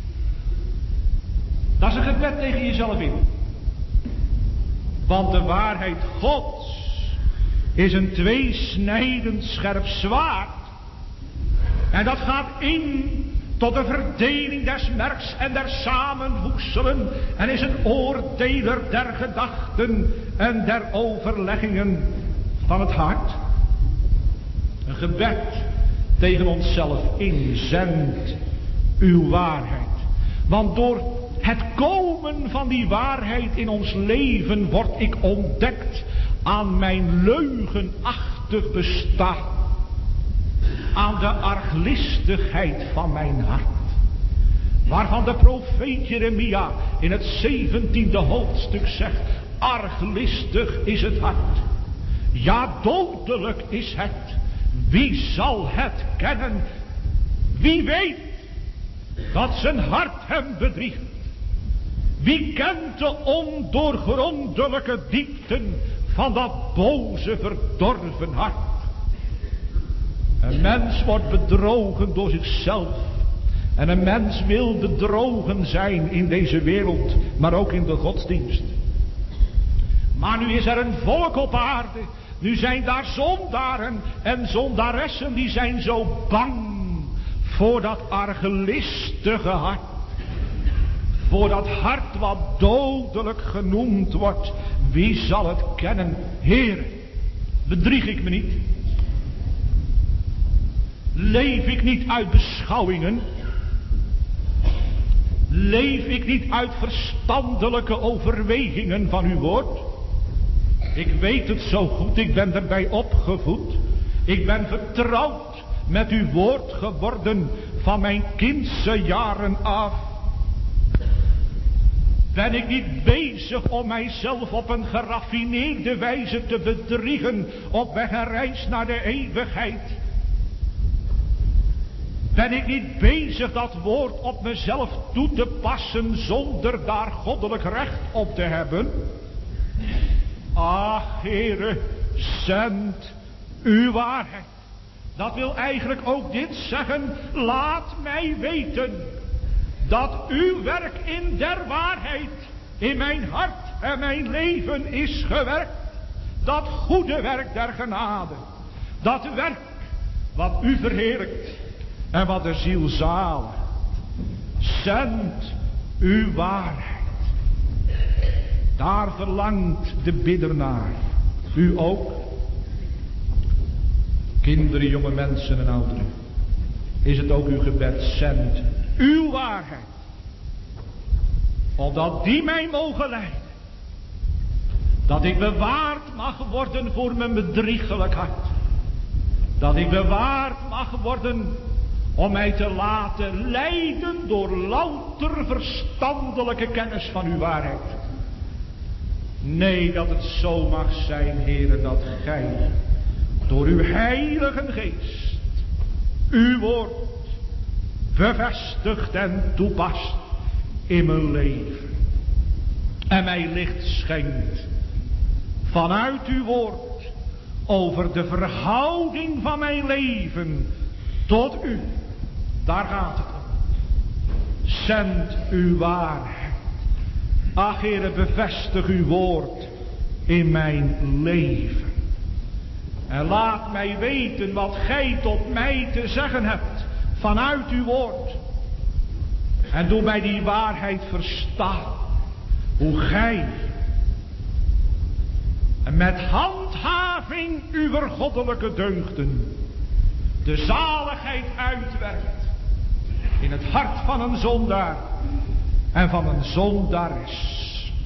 [SPEAKER 1] Dat is een gebed tegen jezelf in. Want de waarheid Gods is een tweesnijdend scherp zwaard. En dat gaat in tot de verdeling des merks en der samenvoegselen. En is een oordeler der gedachten en der overleggingen van het hart. Een gebed tegen onszelf in. Zend uw waarheid. Want door het komen van die waarheid in ons leven word ik ontdekt aan mijn leugenachtig bestaan. Aan de arglistigheid van mijn hart. Waarvan de profeet Jeremia in het 17e hoofdstuk zegt. Arglistig is het hart. Ja, dodelijk is het. Wie zal het kennen? Wie weet dat zijn hart hem bedriegt? Wie kent de ondoorgrondelijke diepten van dat boze verdorven hart? Een mens wordt bedrogen door zichzelf. En een mens wil bedrogen zijn in deze wereld, maar ook in de godsdienst. Maar nu is er een volk op aarde. Nu zijn daar zondaren en zondaressen die zijn zo bang voor dat arglistige hart. Voor dat hart wat dodelijk genoemd wordt. Wie zal het kennen? Heer, bedrieg ik me niet? Leef ik niet uit beschouwingen? Leef ik niet uit verstandelijke overwegingen van uw woord? Ik weet het zo goed, ik ben erbij opgevoed. Ik ben vertrouwd met uw woord geworden van mijn kindse jaren af. Ben ik niet bezig om mijzelf op een geraffineerde wijze te bedriegen op weg en reis naar de eeuwigheid? Ben ik niet bezig dat woord op mezelf toe te passen zonder daar goddelijk recht op te hebben? Ach, Heere, zend uw waarheid. Dat wil eigenlijk ook dit zeggen. Laat mij weten dat uw werk in der waarheid in mijn hart en mijn leven is gewerkt. Dat goede werk der genade. Dat werk wat u verheerlijkt en wat de ziel zaligt. Zend uw waarheid. Daar verlangt de bidder naar. U ook. Kinderen, jonge mensen en ouderen. Is het ook uw gebed, zend uw waarheid. Opdat die mij mogen leiden. Dat ik bewaard mag worden voor mijn bedriegelijk hart. Dat ik bewaard mag worden om mij te laten leiden door louter verstandelijke kennis van uw waarheid. Nee, dat het zo mag zijn, Heere, dat gij door uw heilige geest uw woord bevestigt en toepast in mijn leven. En mij licht schenkt vanuit uw woord over de verhouding van mijn leven tot u. Daar gaat het om. Zend uw waarheid. Ach, Heere, bevestig uw woord in mijn leven. En laat mij weten wat gij tot mij te zeggen hebt vanuit uw woord. En doe mij die waarheid verstaan. Hoe gij met handhaving uw goddelijke deugden de zaligheid uitwerkt in het hart van een zondaar en van een zondares.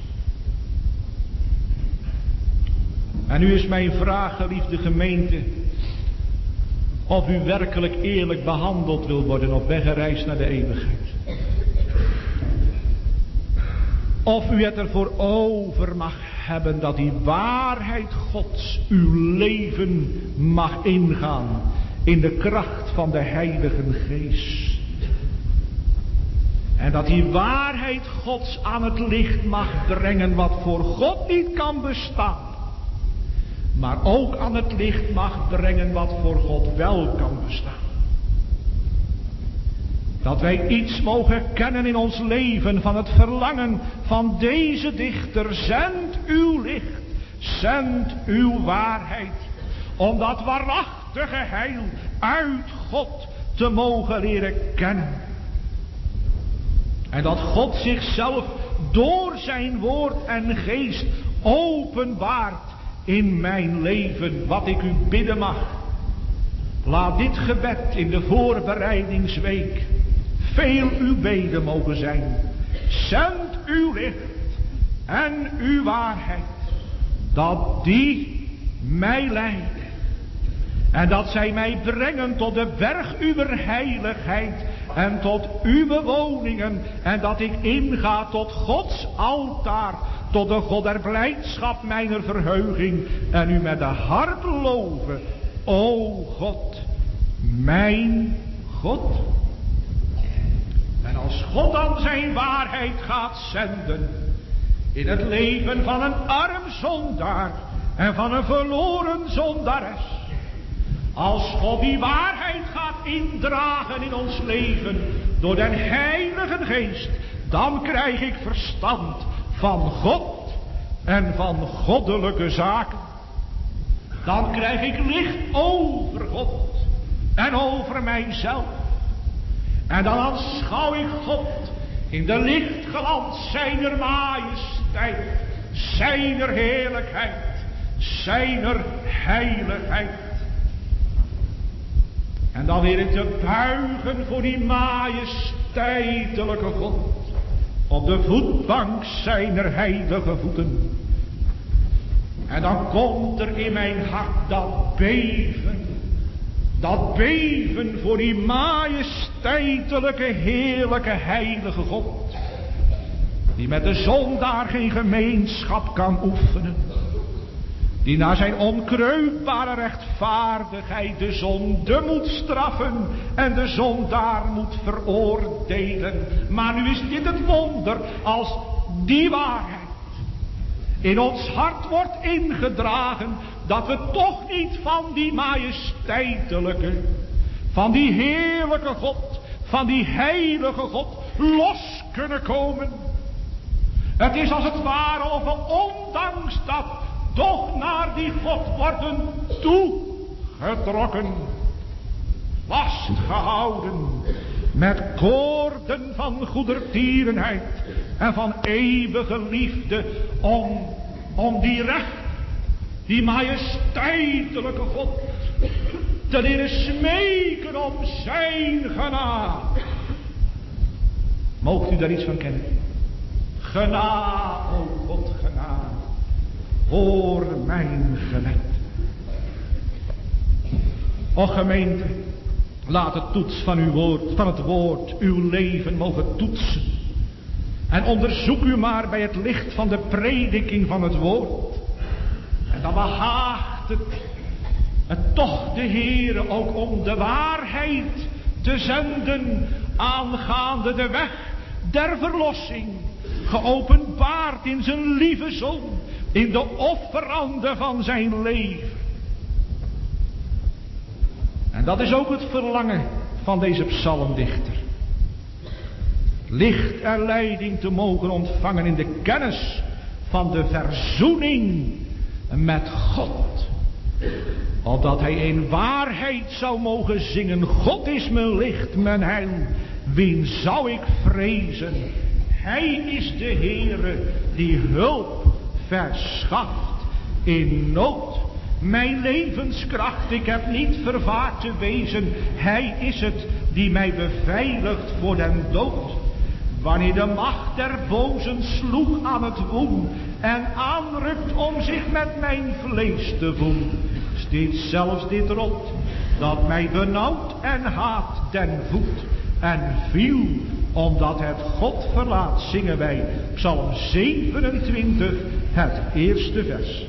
[SPEAKER 1] En nu is mijn vraag, geliefde gemeente, of u werkelijk eerlijk behandeld wil worden op weg en reis naar de eeuwigheid. Of u het ervoor over mag hebben dat die waarheid Gods uw leven mag ingaan in de kracht van de Heilige Geest. En dat die waarheid Gods aan het licht mag brengen wat voor God niet kan bestaan. Maar ook aan het licht mag brengen wat voor God wel kan bestaan. Dat wij iets mogen kennen in ons leven van het verlangen van deze dichter. Zend uw licht, zend uw waarheid. Om dat waarachtige heil uit God te mogen leren kennen. En dat God zichzelf door zijn woord en geest openbaart in mijn leven. Wat ik u bidden mag. Laat dit gebed in de voorbereidingsweek veel uw beden mogen zijn. Zend uw licht en uw waarheid. Dat die mij leiden. En dat zij mij brengen tot de berg uw heiligheid. En tot uw woningen. En dat ik inga tot Gods altaar. Tot de God der blijdschap mijner verheuging. En u met de hart loven. O God, mijn God. En als God dan zijn waarheid gaat zenden. In het leven van een arm zondaar. En van een verloren zondares. Als God die waarheid gaat indragen in ons leven. Door den Heilige Geest. Dan krijg ik verstand van God. En van goddelijke zaken. Dan krijg ik licht over God. En over mijzelf. En dan aanschouw ik God in de lichtglans zijner majesteit. Zijner heerlijkheid. Zijner heiligheid. En dan weer ik te buigen voor die majesteitelijke God. Op de voetbank zijner heilige voeten. En dan komt er in mijn hart dat beven. Dat beven voor die majesteitelijke, heerlijke, heilige God. Die met de zondaar geen gemeenschap kan oefenen. die naar zijn onkreukbare rechtvaardigheid de zonde moet straffen en de zondaar moet veroordelen. Maar nu is dit het wonder, als die waarheid in ons hart wordt ingedragen, dat we toch niet van die majesteitelijke, van die heerlijke God, van die heilige God los kunnen komen. Het is als het ware of we ondanks dat toch naar die God worden toegetrokken, vastgehouden met koorden van goedertierenheid en van eeuwige liefde om die recht, die majesteitelijke God te leren smeken om zijn genade. Moogt u daar iets van kennen? Genade, o God, genade. Hoor mijn gebed. O gemeente, laat het toets van uw woord, van het woord, uw leven mogen toetsen. En onderzoek u maar bij het licht van de prediking van het woord. En dan behaagt het toch de Heere ook om de waarheid te zenden aangaande de weg der verlossing, geopenbaard in zijn lieve Zoon, in de offerande van zijn leven. En dat is ook het verlangen van deze psalmdichter. Licht en leiding te mogen ontvangen in de kennis van de verzoening met God. Opdat hij in waarheid zou mogen zingen: God is mijn licht, mijn heil, wien zou ik vrezen? Hij is de Heere die hulp verschaft in nood. Mijn levenskracht, ik heb niet vervaard te wezen. Hij is het die mij beveiligt voor den dood. Wanneer de macht der bozen sloeg aan het woen en aanrukt om zich met mijn vlees te voeden, steeds zelfs dit rot dat mij benauwd en haat den voet en viel omdat het God verlaat, zingen wij Psalm 27, het eerste vers.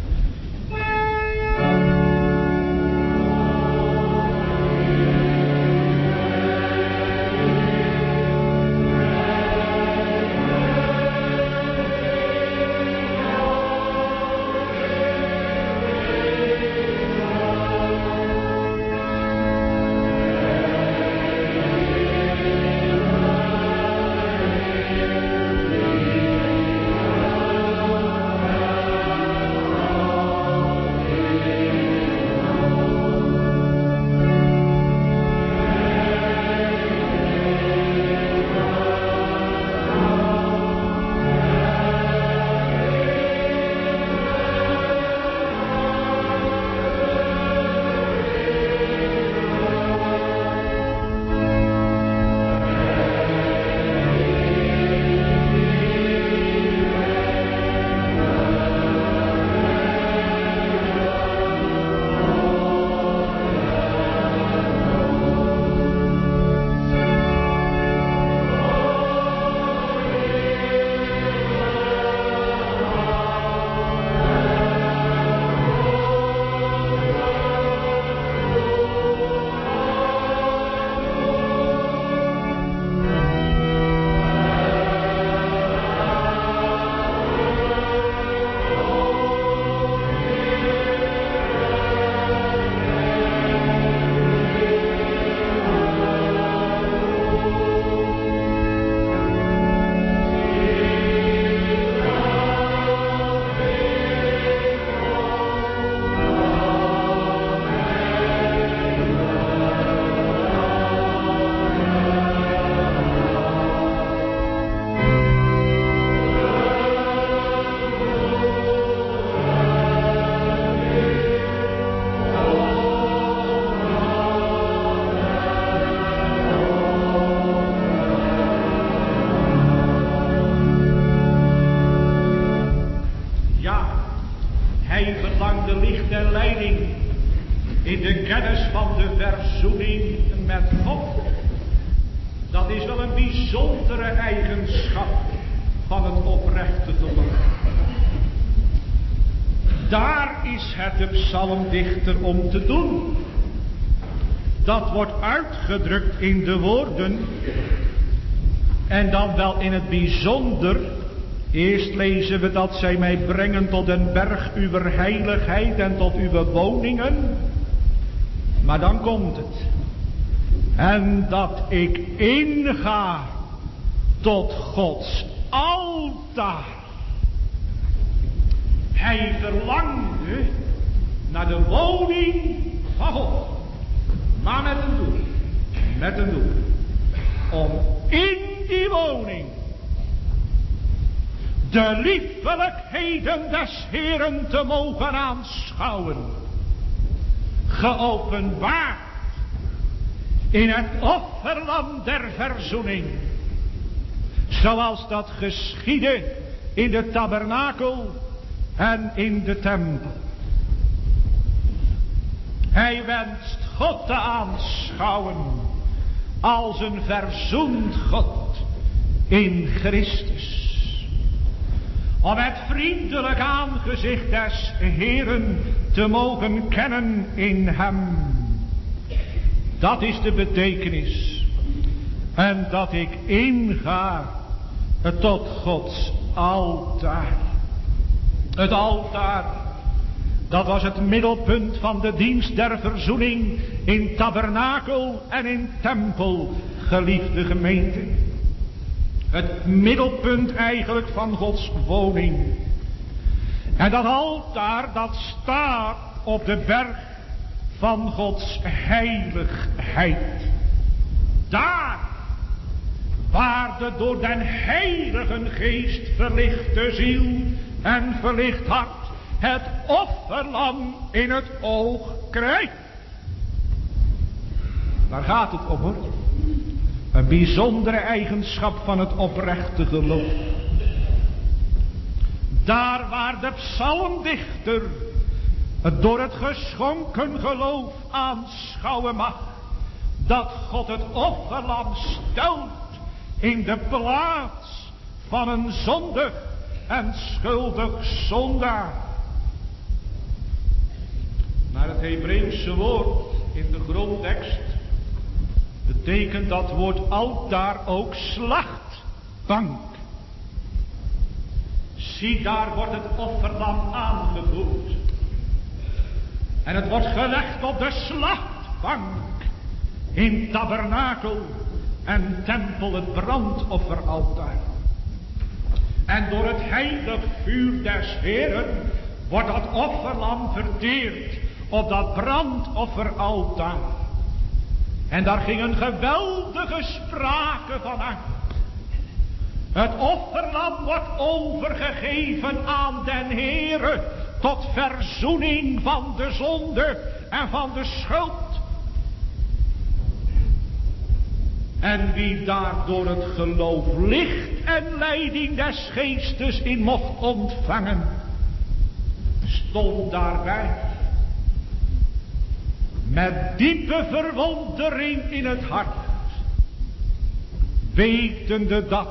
[SPEAKER 1] In de kennis van de verzoening met God. Dat is wel een bijzondere eigenschap van het oprechte geloof. Daar is het de psalmdichter om te doen. Dat wordt uitgedrukt in de woorden. En dan wel in het bijzonder. Eerst lezen we dat zij mij brengen tot den berg uw heiligheid en tot uw woningen. Maar dan komt het. En dat ik inga tot Gods altaar. Hij verlangde naar de woning van God. Maar met een doel. Met een doel. Om in die woning de liefelijkheden des Heeren te mogen aanschouwen. Geopenbaard in het offerlam der verzoening. Zoals dat geschiedde in de tabernakel en in de tempel. Hij wenst God te aanschouwen als een verzoend God in Christus. Om het vriendelijk aangezicht des Heeren te mogen kennen in hem. Dat is de betekenis. En dat ik inga tot Gods altaar. Het altaar, dat was het middelpunt van de dienst der verzoening in tabernakel en in tempel, geliefde gemeente. Het middelpunt eigenlijk van Gods woning. En dat altaar, dat staat op de berg van Gods heiligheid. Daar, waar de door den Heiligen Geest verlichte ziel en verlicht hart het offerlam in het oog krijgt. Daar gaat het om, hoor. Een bijzondere eigenschap van het oprechte geloof. Daar waar de psalmdichter het door het geschonken geloof aanschouwen mag, dat God het offerlam stelt in de plaats van een zondig en schuldig zondaar. Naar het Hebreeuwse woord in de grondtekst betekent dat woord altaar ook slachtbank. Zie, daar wordt het offerlam aangevoerd. En het wordt gelegd op de slachtbank. In tabernakel en tempel het brandofferaltaar. En door het heilig vuur des Heeren wordt dat offerlam verteerd op dat brandofferaltaar. En daar ging een geweldige sprake van uit. Het offerlam wordt overgegeven aan den Heere tot verzoening van de zonde en van de schuld. En wie daar door het geloof licht en leiding des Geestes in mocht ontvangen, stond daarbij met diepe verwondering in het hart, wetende dat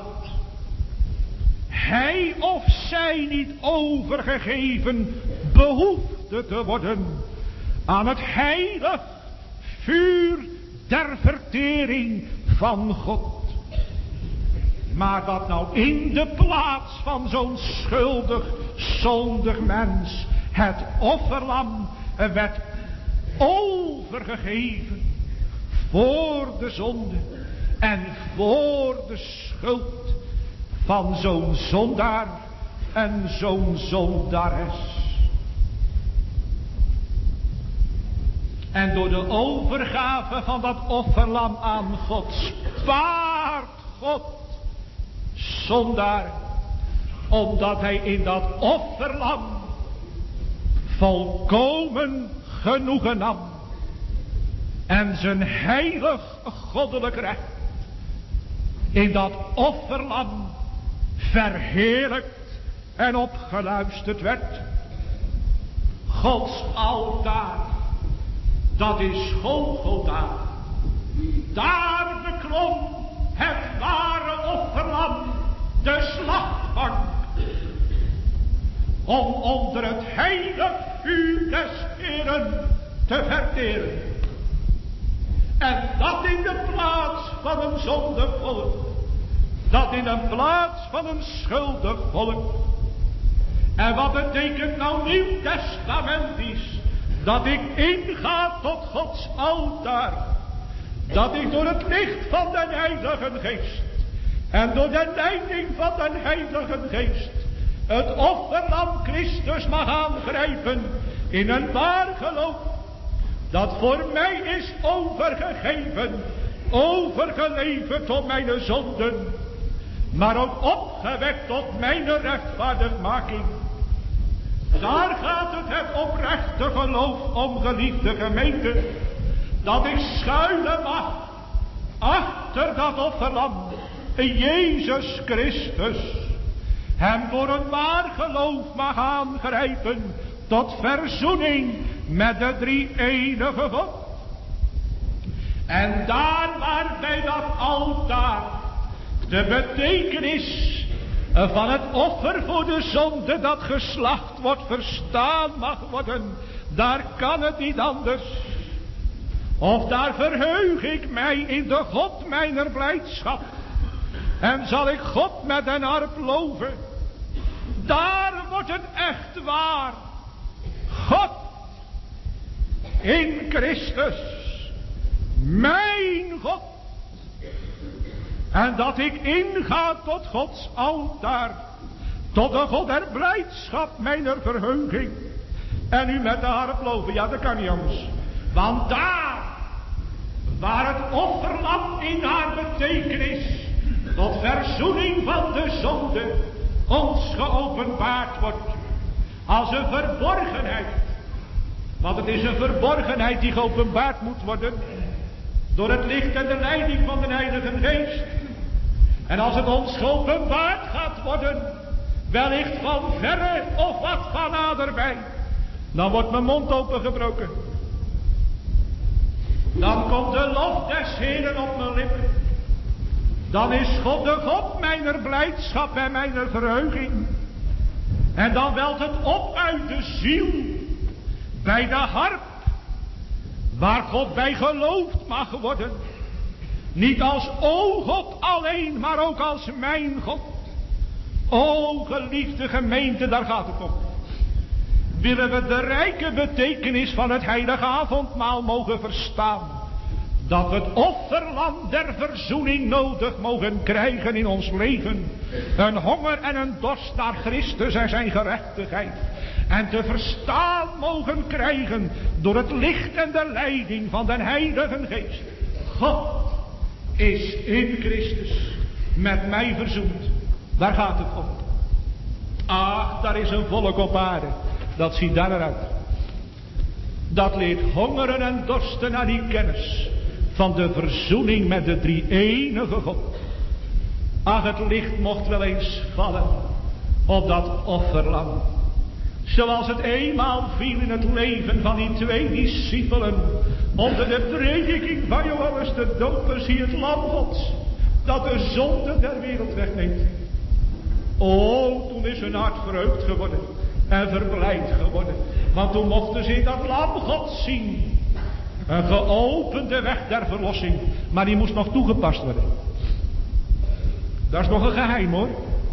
[SPEAKER 1] hij of zij niet overgegeven behoefde te worden aan het heilig vuur der vertering van God. Maar dat nou in de plaats van zo'n schuldig, zondig mens het offerlam werd overgegeven voor de zonde en voor de schuld van zo'n zondaar en zo'n zondares. En door de overgave van dat offerlam aan God spaart God zondaar, omdat hij in dat offerlam volkomen genoegen nam en zijn heilig goddelijk recht in dat offerlam verheerlijkt en opgeluisterd werd. Gods altaar, dat is Golgotha. Daar beklom het ware offerlam de slachtbank. om onder het heilig vuur des Heeren te verteren. En dat in de plaats van een zondig volk. Dat in een plaats van een schuldig volk. En wat betekent nou Nieuw Testamentisch? Dat ik inga tot Gods altaar. Dat ik door het licht van de Heilige Geest en door de leiding van de Heilige Geest het offerlam Christus mag aangrijpen in een waar geloof. Dat voor mij is overgegeven, overgeleverd tot mijn zonden, maar ook opgewekt tot mijn rechtvaardigmaking. Daar gaat het oprechte geloof om, geliefde gemeente, dat ik schuilen mag achter dat offerlam, Jezus Christus, hem door een waar geloof mag aangrijpen tot verzoening met de drie-enige God. En daar waar bij dat altaar de betekenis van het offer voor de zonde dat geslacht wordt verstaan mag worden, daar kan het niet anders. Of daar verheug ik mij in de God mijner blijdschap. En zal ik God met een harp loven. Daar wordt het echt waar. God in Christus. Mijn God. En dat ik inga tot Gods altaar. Tot de God der blijdschap mijner verheuging. En u met de harp loven. Ja, dat kan niet anders. Want daar waar het offerlam in haar betekenis tot verzoening van de zonde ons geopenbaard wordt. Als een verborgenheid. Want het is een verborgenheid die geopenbaard moet worden. Door het licht en de leiding van de Heilige Geest. En als het ons geopenbaard gaat worden. Wellicht van verre of wat van naderbij. Dan wordt mijn mond opengebroken. Dan komt de lof des Heeren op mijn lippen. Dan is God de God mijner blijdschap en mijner verheuging. En dan welt het op uit de ziel. Bij de harp. Waar God bij geloofd mag worden. Niet als o God alleen, maar ook als mijn God. O geliefde gemeente, daar gaat het om. Willen we de rijke betekenis van het heilige avondmaal mogen verstaan. Dat we het offerlam der verzoening nodig mogen krijgen in ons leven. Een honger en een dorst naar Christus en zijn gerechtigheid. En te verstaan mogen krijgen door het licht en de leiding van de Heilige Geest. God is in Christus met mij verzoend. Daar gaat het om. Ach, daar is een volk op aarde. Dat ziet daar eruit. Dat leert hongeren en dorsten naar die kennis van de verzoening met de drie-enige God. Ach, het licht mocht wel eens vallen op dat offerlam. Zoals het eenmaal viel in het leven van die twee discipelen. Onder de prediking van Johannes de Doper, zie het lam Gods. Dat de zonde der wereld wegneemt. O, toen is hun hart verheugd geworden. En verblijd geworden. Want toen mochten ze dat lam Gods zien. Een geopende weg der verlossing. Maar die moest nog toegepast worden. Dat is nog een geheim hoor.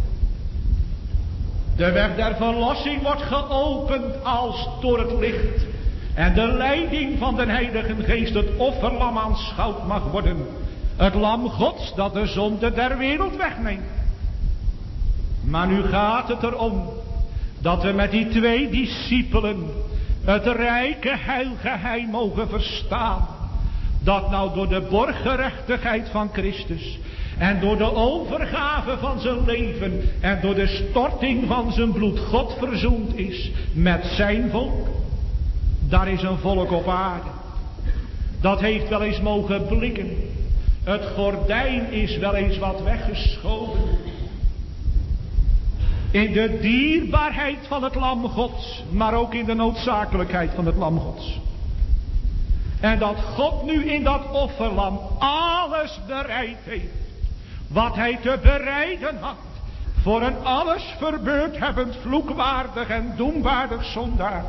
[SPEAKER 1] De weg der verlossing wordt geopend als door het licht. En de leiding van de Heilige Geest het offerlam aanschouwd mag worden. Het lam Gods dat de zonde der wereld wegneemt. Maar nu gaat het erom dat we met die twee discipelen het rijke heilgeheim mogen verstaan. Dat nou door de borggerechtigheid van Christus en door de overgave van zijn leven en door de storting van zijn bloed God verzoend is met zijn volk. Daar is een volk op aarde. Dat heeft wel eens mogen blikken. Het gordijn is wel eens wat weggeschoven. In de dierbaarheid van het lam Gods, maar ook in de noodzakelijkheid van het lam Gods. En dat God nu in dat offerlam alles bereid heeft. Wat hij te bereiden had voor een alles verbeurd hebbend, vloekwaardig en doemwaardig zondaar.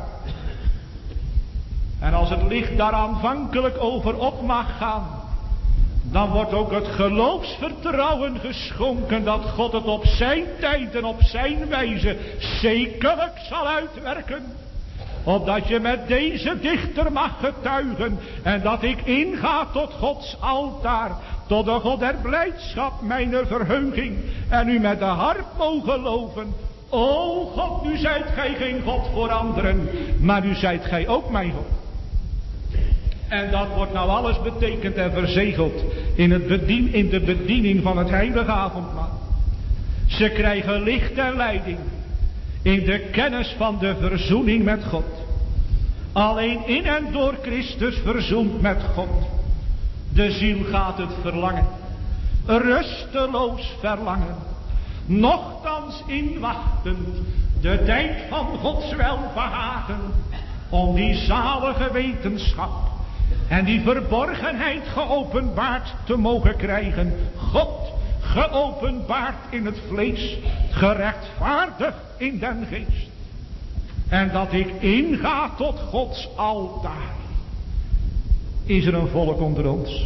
[SPEAKER 1] En als het licht daar aanvankelijk over op mag gaan, dan wordt ook het geloofsvertrouwen geschonken dat God het op zijn tijd en op zijn wijze zekerlijk zal uitwerken. Opdat je met deze dichter mag getuigen en dat ik inga tot Gods altaar, tot de God der blijdschap mijner verheuging, en u met de harp mogen loven. O God, nu zijt gij geen God voor anderen, maar nu zijt gij ook mijn God. En dat wordt nou alles betekend en verzegeld in de bediening van het heilige avondmaal. Ze krijgen licht en leiding in de kennis van de verzoening met God. Alleen in en door Christus verzoend met God. De ziel gaat het verlangen, rusteloos verlangen, nochtans inwachtend de tijd van Gods welbehagen, om die zalige wetenschap en die verborgenheid geopenbaard te mogen krijgen. God geopenbaard in het vlees, gerechtvaardigd in den geest. En dat ik inga tot Gods altaar. Is er een volk onder ons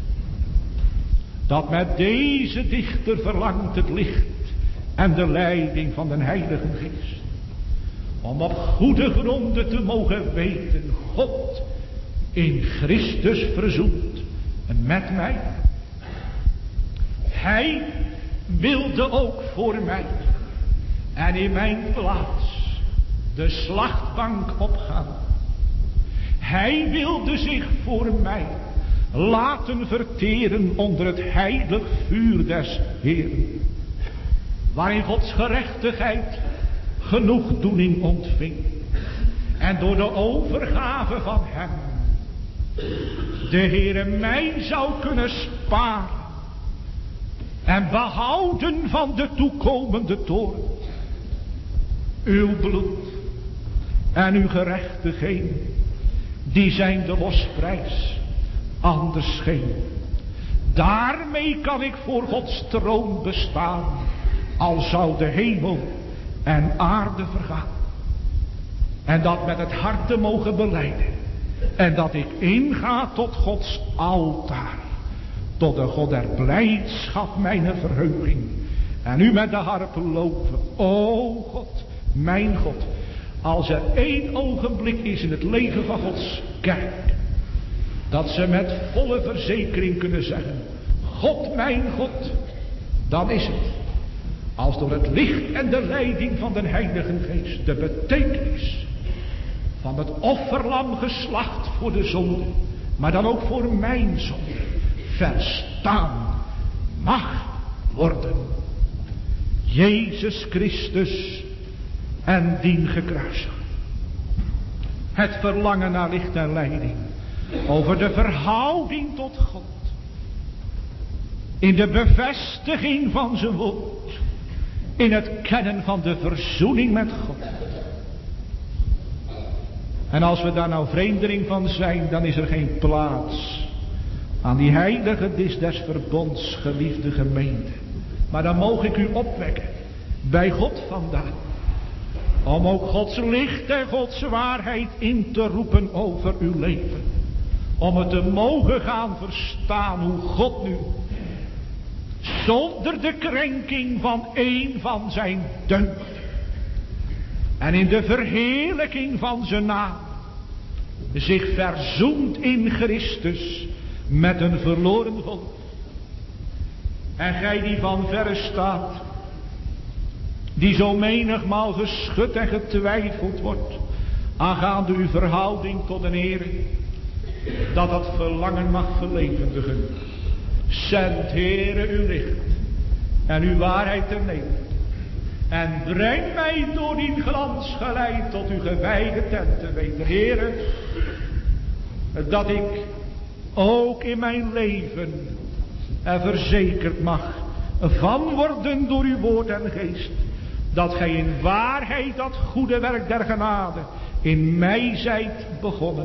[SPEAKER 1] dat met deze dichter verlangt het licht en de leiding van de Heilige Geest, om op goede gronden te mogen weten, God in Christus verzoend met mij. Hij wilde ook voor mij en in mijn plaats de slachtbank opgaan. Hij wilde zich voor mij laten verteren onder het heilig vuur des Heeren, waarin Gods gerechtigheid genoegdoening ontving. En door de overgave van hem de Heere mij zou kunnen sparen en behouden van de toekomende toorn. Uw bloed en uw gerechtigheden, die zijn de losprijs, anders geen. Daarmee kan ik voor Gods troon bestaan, al zou de hemel en aarde vergaan. En dat met het hart te mogen belijden. En dat ik inga tot Gods altaar, tot de God der blijdschap mijne verheuging. En u met de harp loven. O God, mijn God. Als er één ogenblik is in het leven van Gods kerk, dat ze met volle verzekering kunnen zeggen, God mijn God, dan is het. Als door het licht en de leiding van de Heilige Geest de betekenis van het offerlam geslacht voor de zonde, maar dan ook voor mijn zonde, verstaan mag worden. Jezus Christus en dien gekruisigd. Het verlangen naar licht en leiding over de verhouding tot God. In de bevestiging van zijn woord. In het kennen van de verzoening met God. En als we daar nou vreemdeling van zijn, dan is er geen plaats aan die heilige dis des verbonds, geliefde gemeente. Maar dan mogen ik u opwekken bij God vandaan. Om ook Gods licht en Gods waarheid in te roepen over uw leven. Om het te mogen gaan verstaan hoe God nu, zonder de krenking van één van zijn deugden, en in de verheerlijking van zijn naam, zich verzoent in Christus met een verloren volk. En gij die van verre staat, die zo menigmaal geschud en getwijfeld wordt aangaande uw verhouding tot de Heere, dat dat verlangen mag verlevendigen. Zend Heere uw licht en uw waarheid ter nemen. En breng mij door die glans geleid tot uw gewijde tenten, weten Heere, dat ik ook in mijn leven er verzekerd mag van worden door uw woord en geest, dat gij in waarheid dat goede werk der genade in mij zijt begonnen.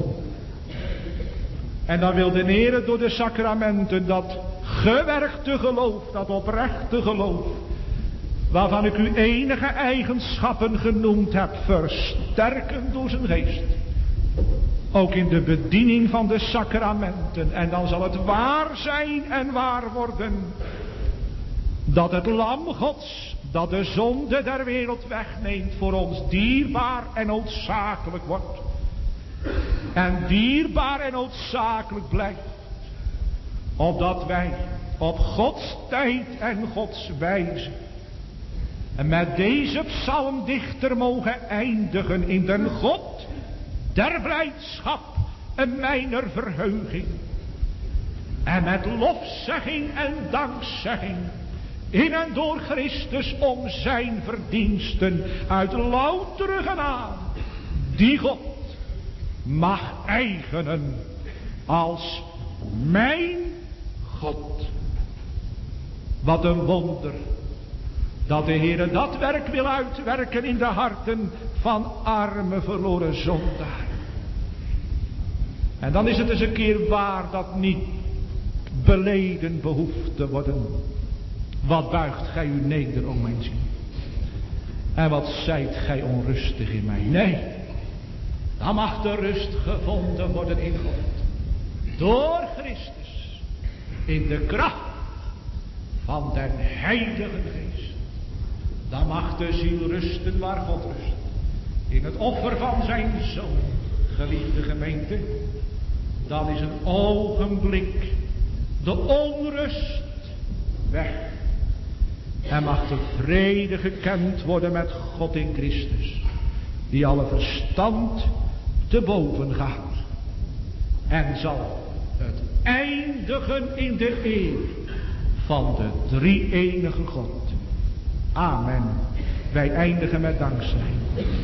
[SPEAKER 1] En dan wil de Heere door de sacramenten dat gewerkte geloof, dat oprechte geloof, waarvan ik u enige eigenschappen genoemd heb, versterken door zijn geest. Ook in de bediening van de sacramenten. En dan zal het waar zijn en waar worden, dat het lam Gods, dat de zonde der wereld wegneemt, voor ons dierbaar en noodzakelijk wordt. En dierbaar en noodzakelijk blijft. Opdat wij op Gods tijd en Gods wijze en met deze psalmdichter mogen eindigen in den God der blijdschap en mijner verheuging. En met lofzegging en dankzegging in en door Christus om zijn verdiensten uit loutere genade, die God mag eigenen als mijn God. Wat een wonder dat de Heere dat werk wil uitwerken in de harten van arme verloren zondaren. En dan is het eens een keer waar dat niet beleden behoeft te worden. Wat buigt gij u neder, o mijn ziel? En wat zijt gij onrustig in mij? Nee, dan mag de rust gevonden worden in God. Door Christus. In de kracht van den Heilige Geest. Dan mag de ziel rusten waar God rust. In het offer van zijn Zoon. Geliefde gemeente. Dan is een ogenblik de onrust weg. En mag de vrede gekend worden met God in Christus. Die alle verstand te boven gaat. En zal het eindigen in de eer van de drie-enige God. Amen. Wij eindigen met dankzegging.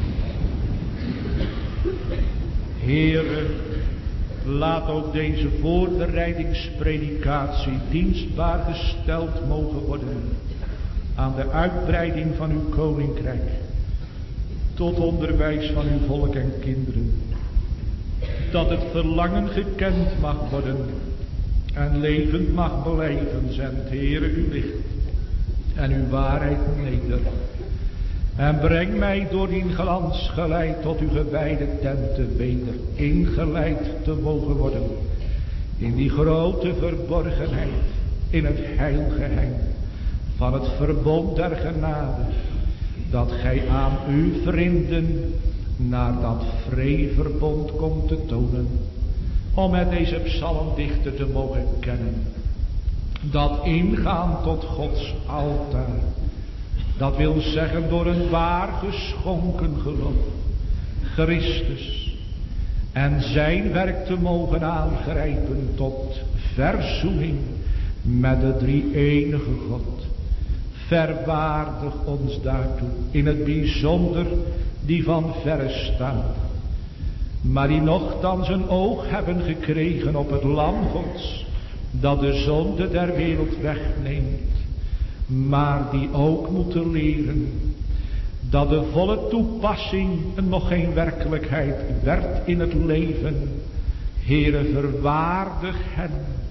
[SPEAKER 1] Heere, laat ook deze voorbereidingspredikatie dienstbaar gesteld mogen worden aan de uitbreiding van uw koninkrijk, tot onderwijs van uw volk en kinderen. Dat het verlangen gekend mag worden en levend mag beleven, zendt Heere uw licht en uw waarheid neder. En breng mij door die glans geleid tot uw gewijde tenten weder ingeleid te mogen worden. In die grote verborgenheid, in het heilgeheim van het verbond der genade, dat gij aan uw vrienden naar dat vreeverbond komt te tonen. Om met deze psalmdichter te mogen kennen. Dat ingaan tot Gods altaar. Dat wil zeggen door een waar geschonken geloof. Christus. En zijn werk te mogen aangrijpen tot verzoening met de drie-enige God. Verwaardig ons daartoe. In het bijzonder die van verre staan. Maar die nochtans een oog hebben gekregen op het lam Gods. Dat de zonde der wereld wegneemt. Maar die ook moeten leren. Dat de volle toepassing nog geen werkelijkheid werd in het leven. Heere, verwaardig hen.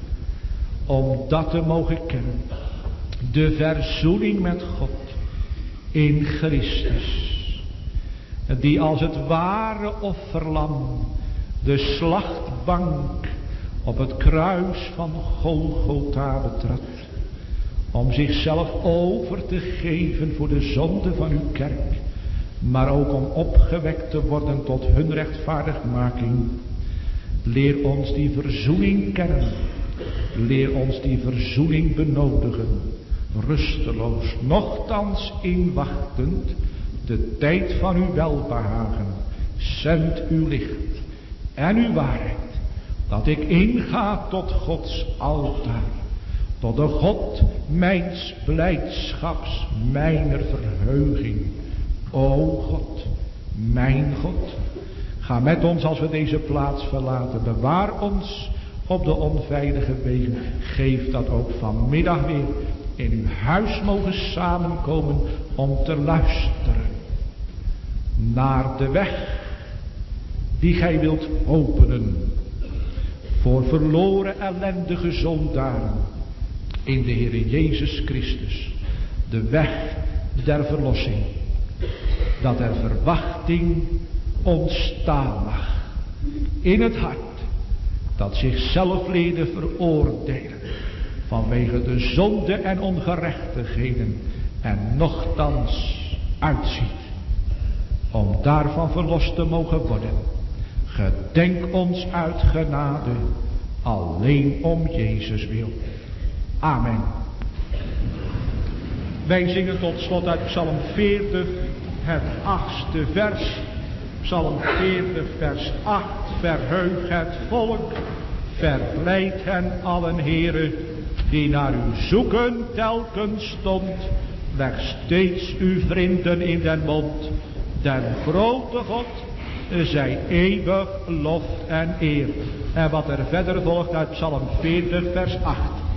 [SPEAKER 1] Om dat te mogen kennen. De verzoening met God. In Christus. Die als het ware offerlam de slachtbank op het kruis van Golgotha betrad. Om zichzelf over te geven voor de zonde van uw kerk. Maar ook om opgewekt te worden tot hun rechtvaardigmaking. Leer ons die verzoening kennen. Leer ons die verzoening benodigen. Rusteloos, nochtans inwachtend. De tijd van uw welbehagen. Zend uw licht en uw waarheid. Dat ik inga tot Gods altaar. Tot de God mijns blijdschaps, mijner verheuging. O God, mijn God. Ga met ons als we deze plaats verlaten. Bewaar ons op de onveilige wegen. Geef dat ook vanmiddag weer in uw huis mogen samenkomen om te luisteren. Naar de weg die gij wilt openen. Voor verloren ellendige zondaren. In de Heere Jezus Christus. De weg der verlossing. Dat er verwachting ontstaan mag in het hart dat zichzelf leden veroordelen vanwege de zonde en ongerechtigheden en nochtans uitziet om daarvan verlost te mogen worden. Gedenk ons uit genade, alleen om Jezus wil. Amen. Wij zingen tot slot uit Psalm 40, het 8e vers. Psalm 40, vers 8. Verheug het volk, verblijd hen allen, Heere, die naar u zoeken telkens stond. Leg steeds uw vrienden in den mond. Den grote God zij eeuwig lof en eer. En wat er verder volgt uit Psalm 40, vers 8.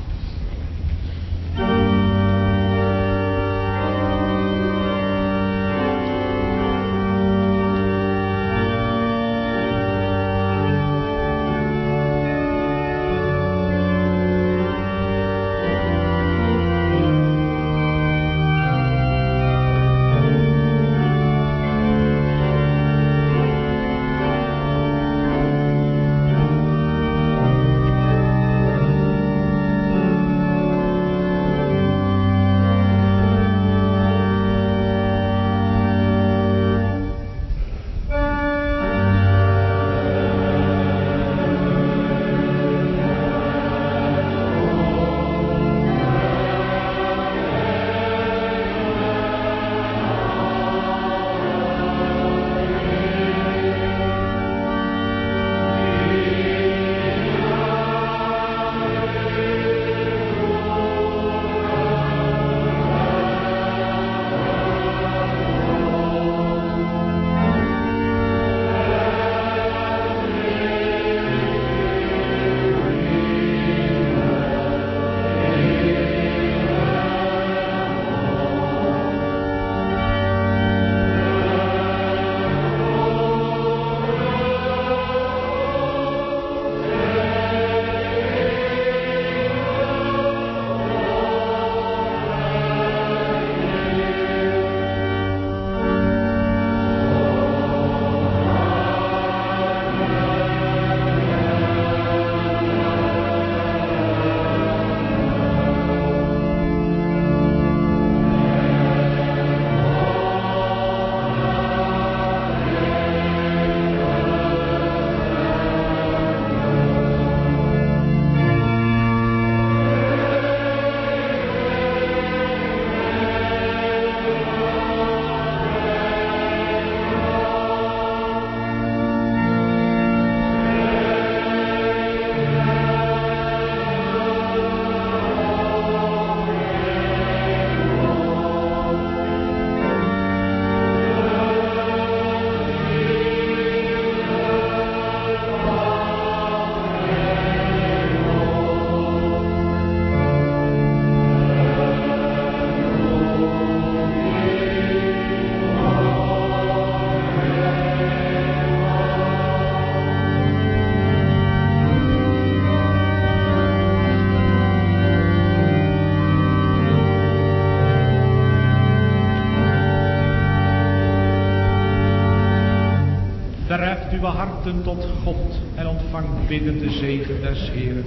[SPEAKER 3] Verheft uw harten tot God en ontvang bidden de zegen des Heeren.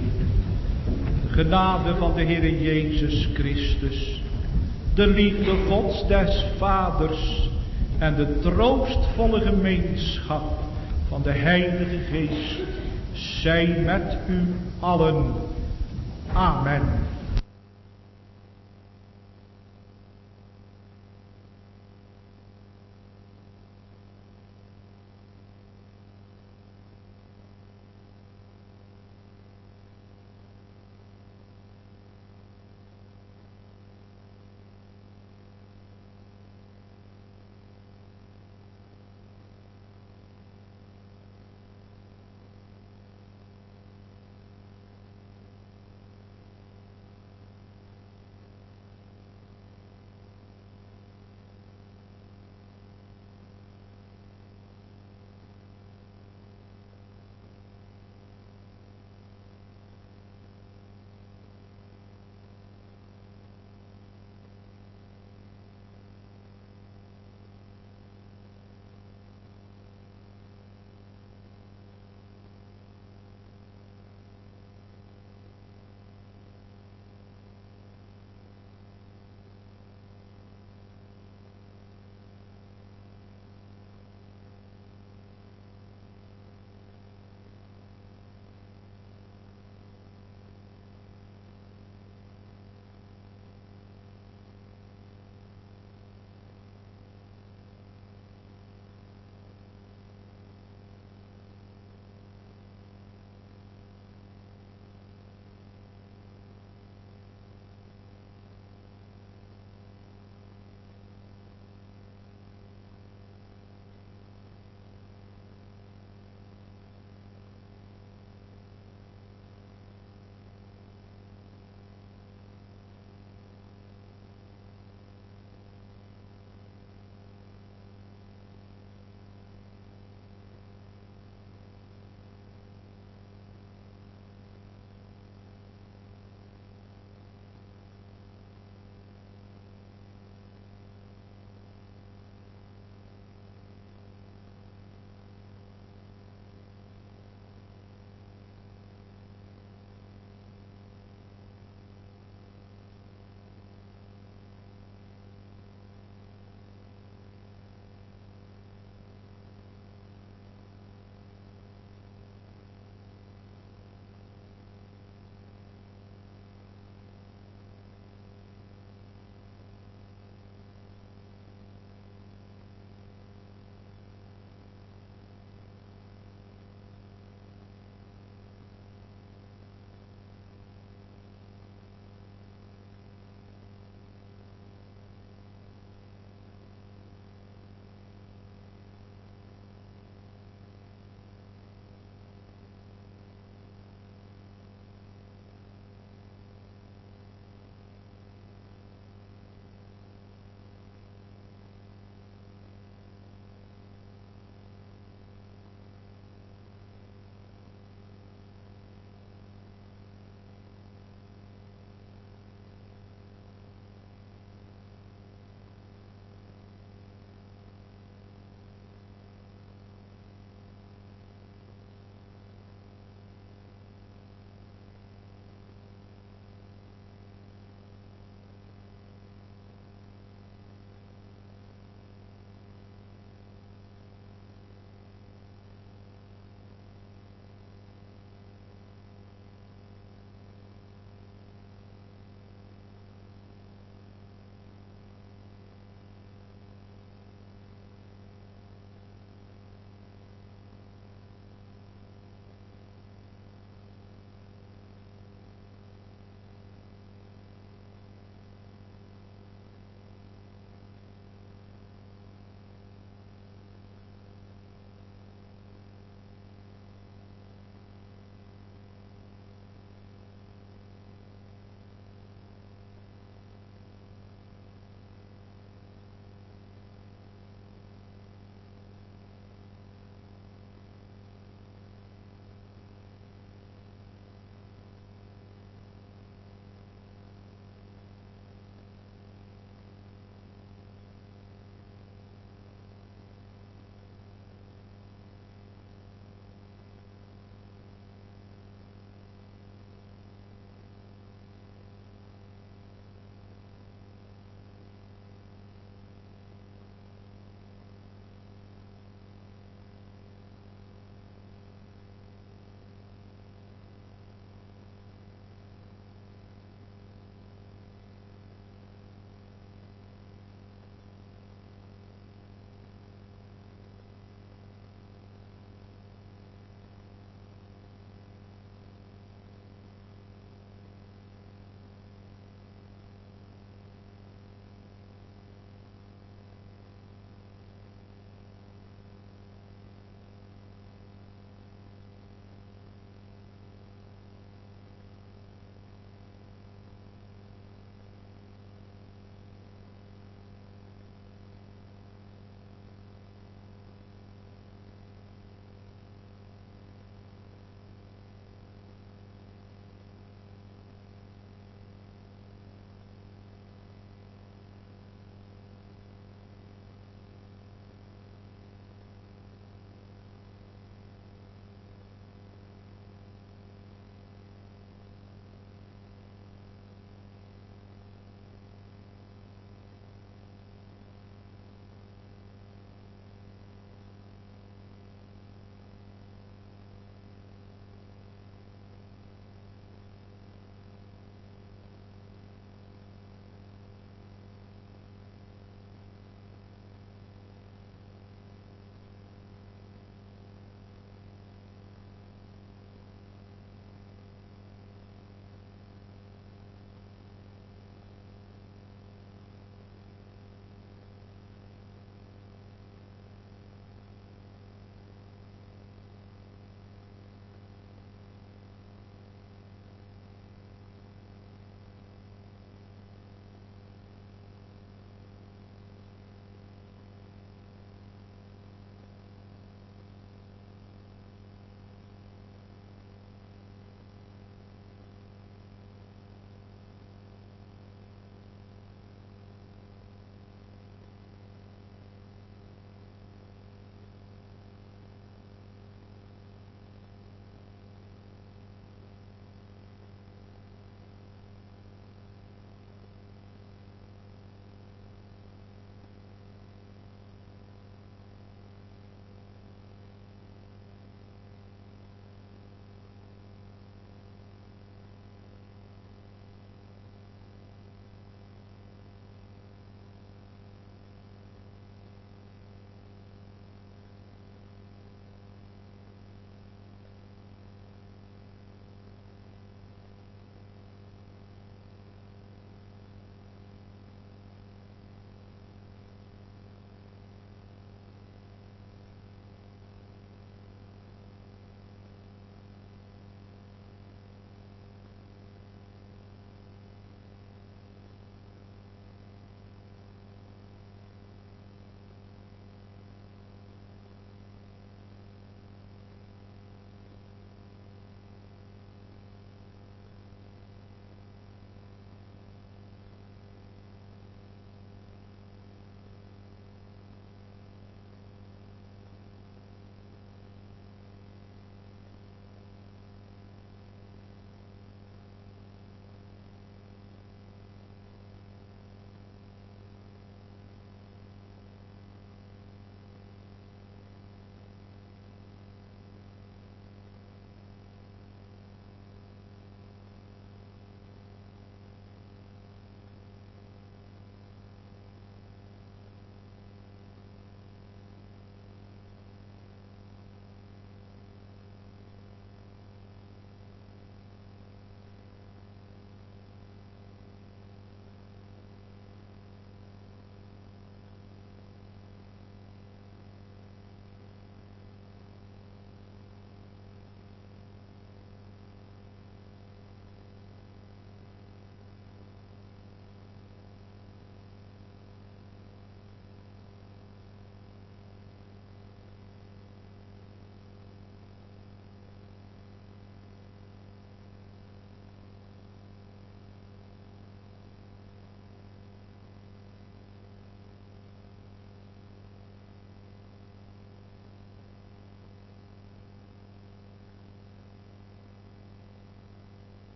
[SPEAKER 3] De genade van de Heere Jezus Christus, de liefde Gods des Vaders en de troostvolle gemeenschap van de Heilige Geest zij met u allen. Amen.